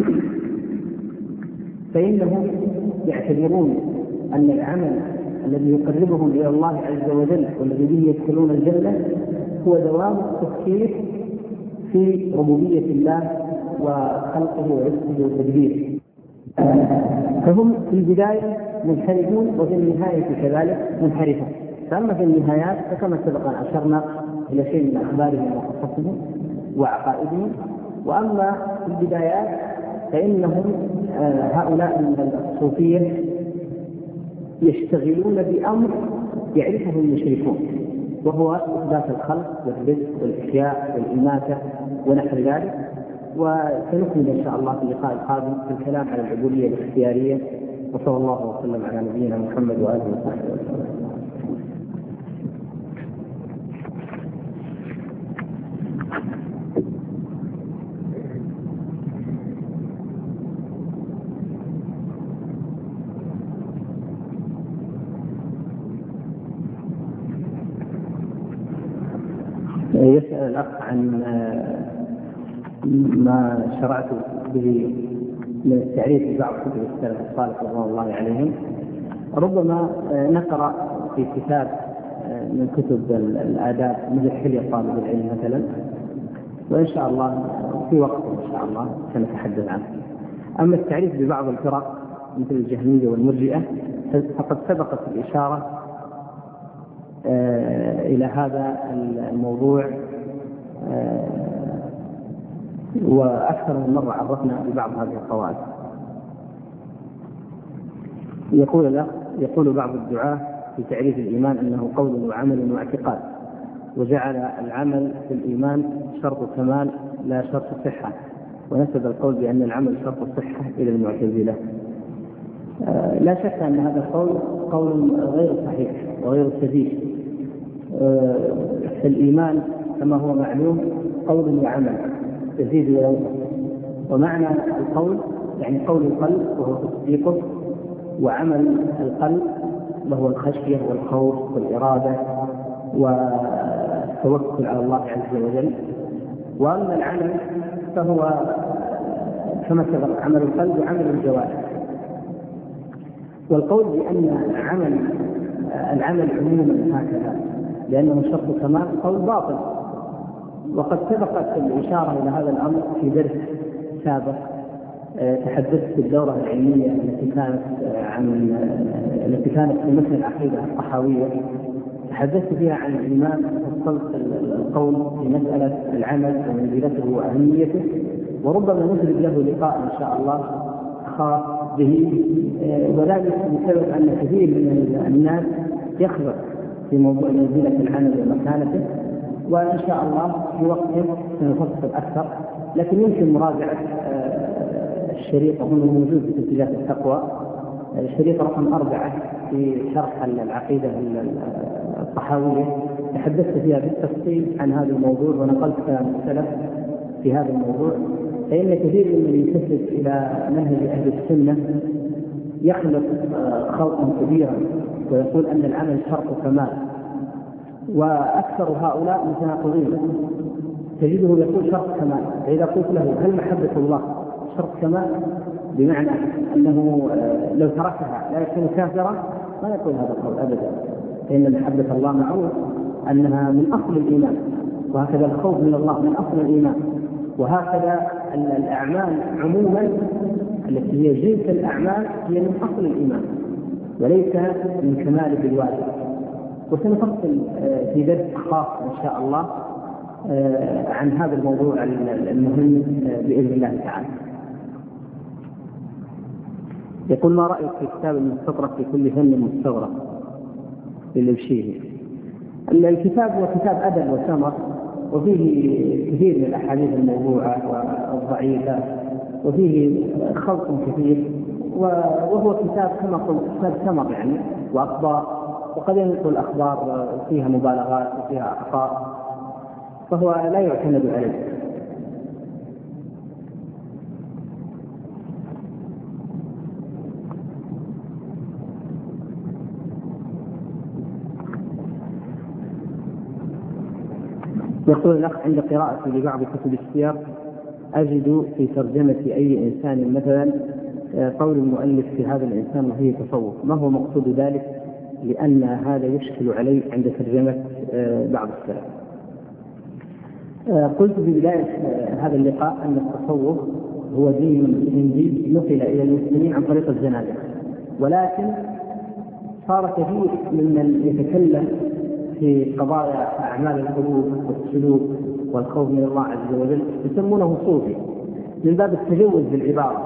فإنهم يعتبرون أن العمل الذي يقربهم إلى الله عز وجل والذي به يدخلون الجنة هو دوام التفكير في ربوبية الله وخلقه ورزقه وتدبيره. فهم في البداية منحرفون وفي النهاية كذلك منحرفون. فأما في النهايات فكما سبق أن أشرنا إلى شيء من أخبارهم وقصصهم وعقائدهم. وأما في البدايات فإنهم هؤلاء من الصوفية يشتغلون بأمر يعرفه المشركون، وهو إثبات الخلق والرزق والإحياء والإماتة ونحو ذلك. وسنكمل إن شاء الله في اللقاء القادم في الكلام على العبودية الاختيارية. وصلى الله وسلم على نبينا محمد وآله وصحبه وسلم. يسأل الأخ عن ما شرعت به من التعريف ببعض كتب السلف الصالح رضوان الله عليهم. ربما نقرأ في كتاب من كتب الآداب مثل حلية طالب العلم مثلا، وإن شاء الله في وقت إن شاء الله سنتحدث عنه. أما التعريف ببعض الفرق مثل الجهمية والمرجئة فقد سبقت الإشارة إلى هذا الموضوع، وأكثر من مرة عرفنا ببعض هذه القواعد. يقول بعض الدعاة في تعريف الإيمان أنه قول وعمل واعتقاد، وجعل العمل في الإيمان شرط كمال لا شرط صحة، ونسب القول بأن العمل شرط الصحة إلى المعتزلة. لا شك أن هذا القول قول غير صحيح وغير سديد. الإيمان كما هو معلوم قول وعمل يزيد وينقص، ومعنى القول يعني قول القلب وهو تصديقه، وعمل القلب وهو الخشية والخوف والإرادة والتوكل على الله عز وجل. وأما العمل فهو كما سبق عمل القلب وعمل الجوارح. والقول بأن العمل عموما هكذا لأنه شرط كمال قول باطل، وقد سبقت الإشارة إلى هذا الأمر في درس سابق. تحدثت في الدورة العلمية التي كانت في مثل العقيدة الطحاوية، تحدثت فيها عن الإيمان وفصلت القول في مسألة العمل ومنزلته وأهميته، وربما نجرب له لقاء إن شاء الله خاص به، وذلك بسبب أن كثير من الناس يخلط في موضوع منزلة العمل ومكانته، وإن شاء الله في وقت سنفصل أكثر. لكن يمكن مراجعة الشريط هنا موجود في تسجيلات التقوى، الشريط رقم 4 في شرح العقيدة الطحاوية، تحدثت فيها بالتفصيل عن هذا الموضوع ونقلت كلام السلف في هذا الموضوع. فإن كثير من ينتسب إلى منهج أهل السنة يخلط خلطا كبيرا ويقول أن العمل شرط كمال، وأكثر هؤلاء متناقضين. تجده يقول شرط كمال، فإذا قلت له هل محبة الله شرط كمال بمعنى أنه لو تركها لا يكون كافرا، ما يقول هذا القول أبدا، فإن محبة الله معروف أنها من أصل الإيمان، وهكذا الخوف من الله من أصل الإيمان، وهكذا الأعمال عموما التي هي جنس الأعمال هي من أصل الإيمان وليس من كمال بالواجب. وسنفصل في درس خاص إن شاء الله عن هذا الموضوع المهم بإذن الله تعالى. يقول ما رأيك في كتاب المستطرق في كل فن مستغرق للبشيري؟ الكتاب هو كتاب أدب وسمر، وفيه كثير من الأحاديث الموضوعة والضعيفة، وفيه خلط كثير، وهو كتاب كما قلت كتاب سمر يعني وأخبار، وقد ينقل الأخبار فيها مبالغات وفيها أخطاء، فهو لا يعتمد عليه. يقول الأخ عند قراءتي لبعض كتب السير أجد في ترجمة أي إنسان مثلا قول المؤلف في هذا الإنسان وفيه تصوف، ما هو مقصود ذلك؟ لأن هذا يشكل علي عند ترجمة بعض السلف. قلت في بداية هذا اللقاء أن التصوف هو دين هندي نقل إلى المسلمين عن طريق الزنادقة، ولكن صار كثير ممن يتكلم في قضايا أعمال القلوب والسلوك والخوف من الله عز وجل يسمونه صوفي من باب التجوز بالعبارة،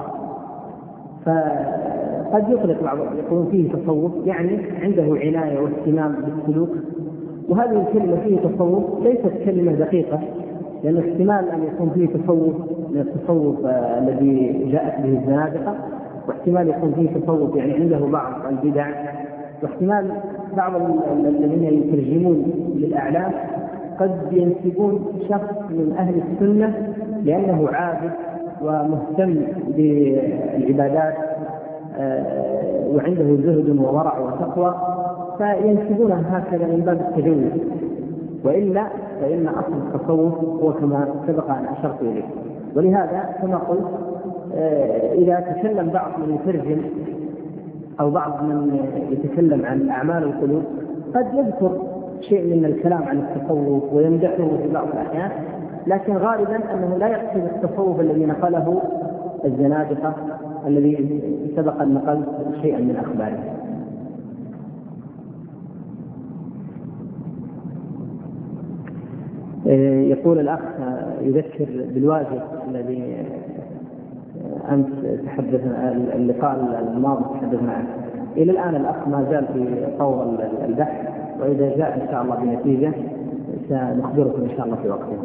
فقد يطلق بعض يكون فيه تصوف يعني عنده عناية واهتمام بالسلوك، وهذه الكلمة فيه تصوف ليست كلمة دقيقة، لأن احتمال أن يكون فيه تصوف من التصوف الذي جاءت به الزنادقة، واحتمال يكون فيه تصوف يعني عنده بعض البدع، واحتمال بعض الذين يترجمون للأعلام قد ينسبون شخص من أهل السنة لأنه عابد ومهتم بالعبادات وعنده زهد وورع وتقوى، فينسبونها هكذا من باب التجوز. وإلا فإن أصل التصوف هو كما سبق أن أشرت إليه. ولهذا كما قلت إذا تكلم بعض من يترجم أو بعض من يتكلم عن أعمال القلوب قد يذكر شيء من الكلام عن التصوف ويمدحه في بعض الأحيان، لكن غالبا أنه لا يقصد التصوف الذي نقله الزنادقة الذي سبق أن نقلت شيئا من أخباره. يقول الأخ يذكر بالواجب الذي أمس تحدثنا اللقاء الماضي تحدثنا عنه. إلى الآن الأخ ما زال في طور البحث، وإذا جاء إن شاء الله بنتيجة سنخبركم إن شاء الله في وقته.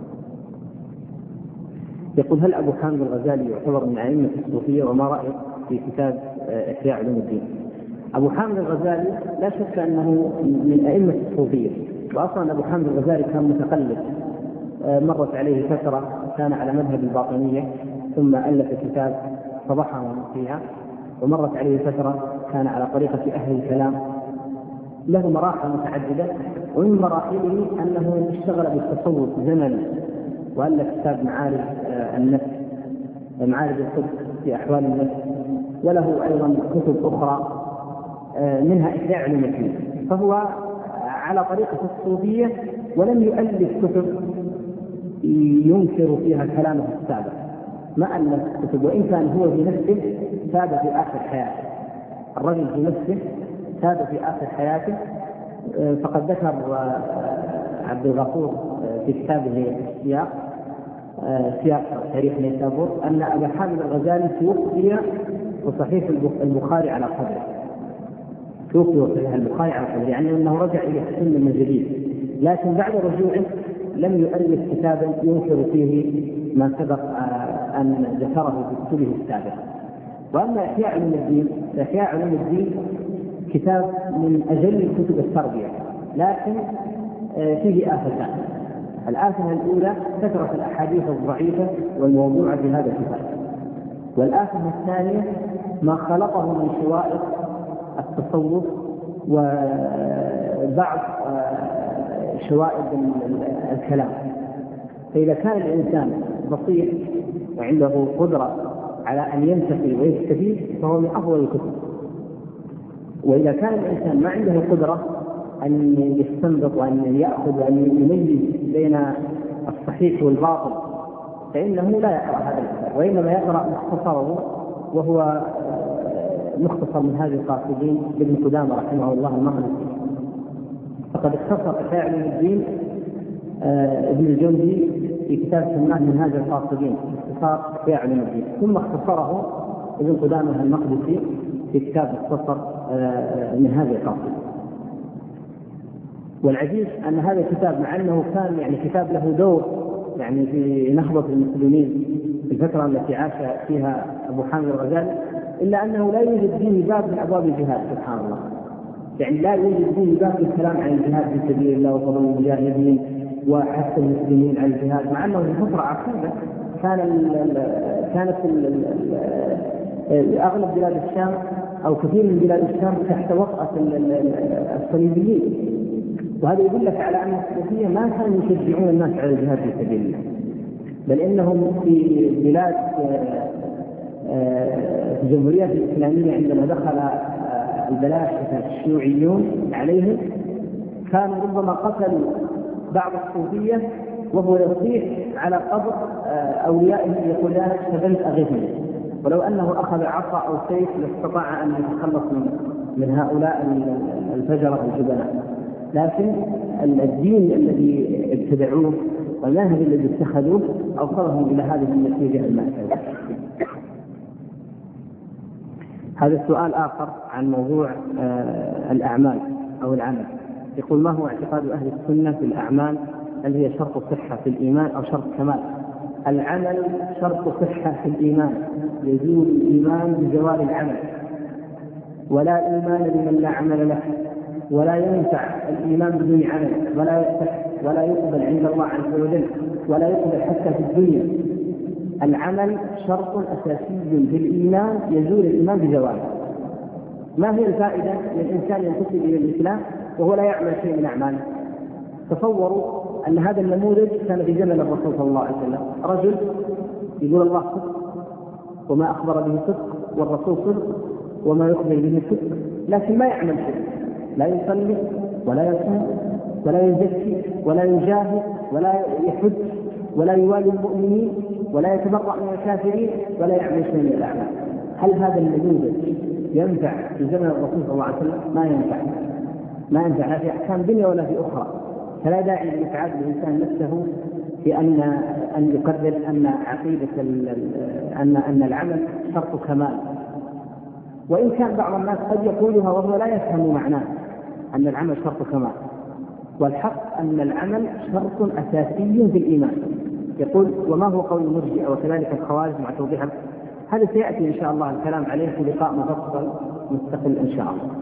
يقول هل أبو حامد الغزالي يعتبر من أئمة الصوفية وما رأيك في كتاب إحياء علوم الدين؟ أبو حامد الغزالي لا شك أنه من أئمة الصوفية، وأصلا أبو حامد الغزالي كان متقلب، مرت عليه فترة كان على مذهب الباطنية ثم ألف كتاب فضحهم فيها، ومرت عليه فترة كان على طريقة أهل الكلام. له مراحل متعددة، ومن مراحله أنه اشتغل بالتصوف زمنا وألف كتاب معارج النفس، معارج القدس في أحوال النفس، وله أيضا كتب أخرى منها إحياء علوم الدين. فهو على طريقة الصوفية ولم يؤلف كتب ينكر فيها كلامه السابق، ما ألف كتب، وإن كان هو في نفسه تاب في آخر حياته. الرجل في نفسه تاب في آخر حياته. فقد ذكر عبد الغفور في كتابه سياق تاريخ نيسابور أن أبا حامد الغزالي توفي وصحيح البخاري على قدره، توفي وصحيح البخاري على قدره، يعني أنه رجع إلى السنة من جديد، لكن بعد رجوعه لم يؤلف كتابا ينكر فيه ما سبق أن ذكره في كتبه السابقة. وأما إحياء علوم الدين، إحياء علوم الدين كتاب من أجل كتب التربية، لكن فيه آفتان. الآفة الأولى كثرة الأحاديث الضعيفة والموضوعة في هذا الكتاب، والآفة الثانية ما خلقه من شوائب التصوف وبعض شوائب الكلام. فإذا كان الإنسان بسيط وعنده قدرة على أن ينتقي ويستفيد فهو من أفضل الكتب، وإذا كان الإنسان ما عنده قدرة أن يستنبط وأن يأخذ وأن يميز بين الصحيح والباطل فإنه لا يقرأ هذا الكتاب، وإنما يقرأ مختصره، وهو مختصر من هذه القاصدين لابن قدامة رحمه الله المقدسي. فقد اختصر إحياء علوم الدين ابن الجوزي في كتاب سماه من هذه القاصدين، اختصار إحياء علوم الدين، ثم اختصره ابن قدامة المقدسي في كتاب اختصر من هذه القاصدين. والعجيب أن هذا الكتاب مع أنه كان يعني كتاب له دور يعني في نهضة المسلمين في الفترة التي عاش فيها أبو حامد الغزالي، إلا أنه لا يوجد فيه باب من أبواب الجهاد سبحان الله. يعني لا يوجد فيه باب الكلام عن الجهاد في سبيل الله وفضل المجاهدين وحث المسلمين على الجهاد، مع أنه في فترة عقيمة كانت أغلب بلاد الشام أو كثير من بلاد الشام تحت وطأة الصليبيين. وهذا يدل لك على أن الصوفية ما كانوا يشجعون الناس على الجهاد في سبيل الله، بل إنهم في بلاد الجمهورية الإسلامية عندما دخل البلاشفة الشيوعيون عليهم كانوا ربما قتلوا بعض الصوفية وهو يصيح على قبر أوليائه يقول لا اشتغلت أغثني، ولو أنه أخذ عصا أو سيف لاستطاع أن يتخلص من هؤلاء الفجرة الجبناء. لكن الدين الذي ابتدعوه والمنهج الذي اتخذوه أوصلهم إلى هذه النتيجة المأساوية. هذا السؤال آخر عن موضوع الأعمال أو العمل. يقول ما هو اعتقاد أهل السنة في الأعمال؟ هل هي شرط صحة في الإيمان أو شرط كمال؟ العمل شرط صحة في الإيمان، يزول الإيمان بزوال العمل، ولا إيمان لمن لا عمل له، ولا ينفع الإيمان بدون عمل، ولا يصح ولا يقبل عند الله عز وجل، ولا يقبل حتى في الدنيا. العمل شرط أساسي في الإيمان، يزول الإيمان بزواله. ما هي الفائدة للإنسان ينتسب إلى الإسلام وهو لا يعمل شيء من أعماله؟ تصوروا أن هذا النموذج كان في زمن الرسول صلى الله عليه وسلم، رجل يقول الله صدق وما أخبر به صدق، والرسول صدق وما يخبر به صدق، لكن ما يعمل شيء، لا يصلي ولا يصوم ولا يزكي ولا يجاهد ولا يحج ولا يوالي المؤمنين ولا يتبرأ من الكافرين ولا يعمل شيء من الأعمال. هل هذا النموذج ينفع في زمن الرسول صلى الله عليه وسلم؟ ما ينفع لا في أحكام دنيا ولا في أخرى. فلا داعي لإتعاب الإنسان نفسه في أن يقرر أن عقيدة أن العمل شرط كمال، وإن كان بعض الناس قد يقولها وهو لا يفهم معناه أن العمل شرط كمال، والحق أن العمل شرط أساسي في الإيمان. يقول وما هو قول المرجئة وكذلك الخوارج مع توضيح هذا سيأتي إن شاء الله الكلام عليه في لقاء مفصل مستقل إن شاء الله.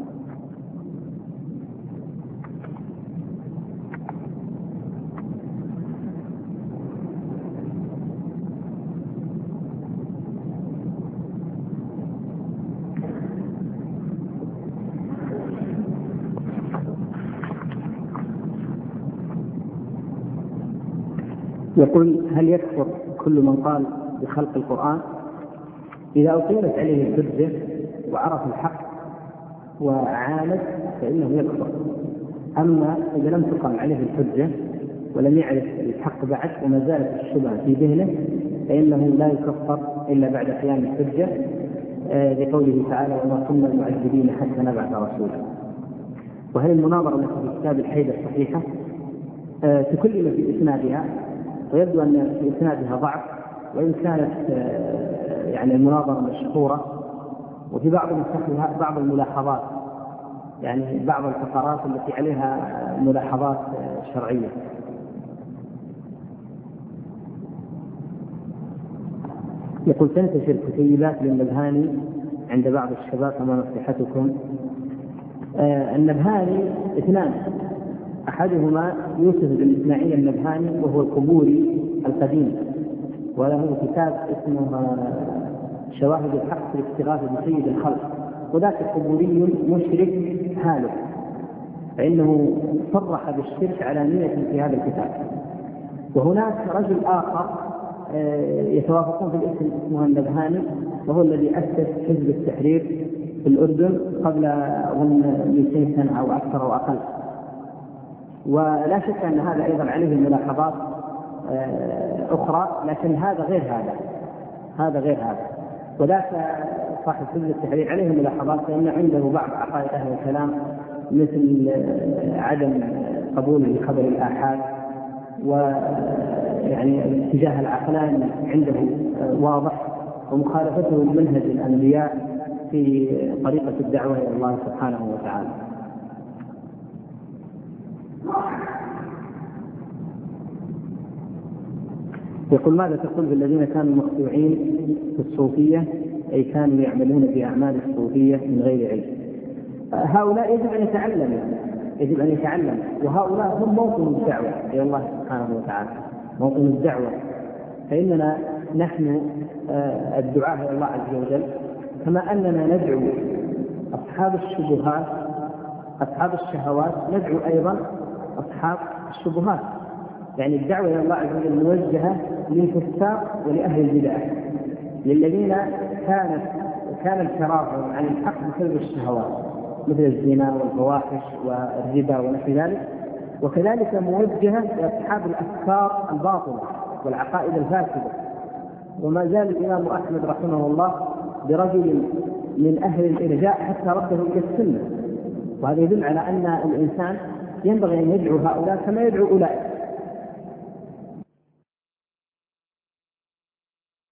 يقول هل يكفر كل من قال بخلق القرآن؟ إذا أقيمت عليه الحجة وعرف الحق وعاند فإنه يكفر. أما إذا لم تقم عليه الحجة ولم يعرف الحق بعد وما زالت الشبهة في ذهنه فإنه لا يكفر إلا بعد قيام الحجة، لقوله تعالى وما كنا معذبين حتى نبعث رسولا. وهل المناظرة التي في كتاب الحيدة الصحيحة؟ تكلم في إسنادها، ويبدو أن في إسنادها ضعف، وإن كانت يعني المناظرة مشهورة، وفي بعض نسخها بعض الملاحظات، يعني بعض الفقرات التي عليها ملاحظات شرعية. يقول تنتشر كتيبات للنبهاني عند بعض الشباب، فما نصيحتكم؟ النبهاني اثنان، أحدهما يوسف بن إسماعيل النبهاني وهو القبوري القديم، وله كتاب اسمه شواهد الحق في الاستغاثة بسيد الخلق، وذاك القبوري مشرك هالك، فإنه صرح بالشرك علانية في هذا الكتاب. وهناك رجل آخر يتوافقون في الاسم اسمه النبهاني، وهو الذي أسس حزب التحرير في الأردن قبل أظن 200 سنة أو أكثر أو أقل. ولا شك أن هذا أيضا عليه ملاحظات أخرى، لكن هذا غير هذا. وذاك صاحب حزب التحرير عليه ملاحظات، لأن عنده بعض عقائد أهل الكلام مثل عدم قبوله لخبر الآحاد، ويعني الاتجاه العقلاني عنده واضح، ومخالفته لمنهج الأنبياء في طريقة الدعوة إلى الله سبحانه وتعالى. يقول ماذا تقول بالذين كانوا مخدوعين في الصوفية، أي كانوا يعملون بأعمال الصوفية من غير علم؟ هؤلاء يجب أن يتعلم، وهؤلاء هم موطن الدعوة إلى الله سبحانه وتعالى، موطن الدعوة. فإننا نحن الدعاء إلى الله عز وجل، كما أننا ندعو أصحاب الشبهات أصحاب الشهوات، ندعو أيضا أصحاب الشبهات. يعني الدعوة إلى الله عز وجل موجهة للفساق ولأهل البدع، للذين كان انحرافهم عن الحق بسبب الشهوات مثل الزنا والفواحش والربا ونحو ذلك، وكذلك موجهة لأصحاب الأفكار الباطلة والعقائد الفاسدة. وما زال الإمام أحمد رحمه الله برجل من أهل الإرجاء حتى رده إلى السنة، وهذا يدل على أن الإنسان ينبغي أن يدعو هؤلاء كما يدعو أولئك،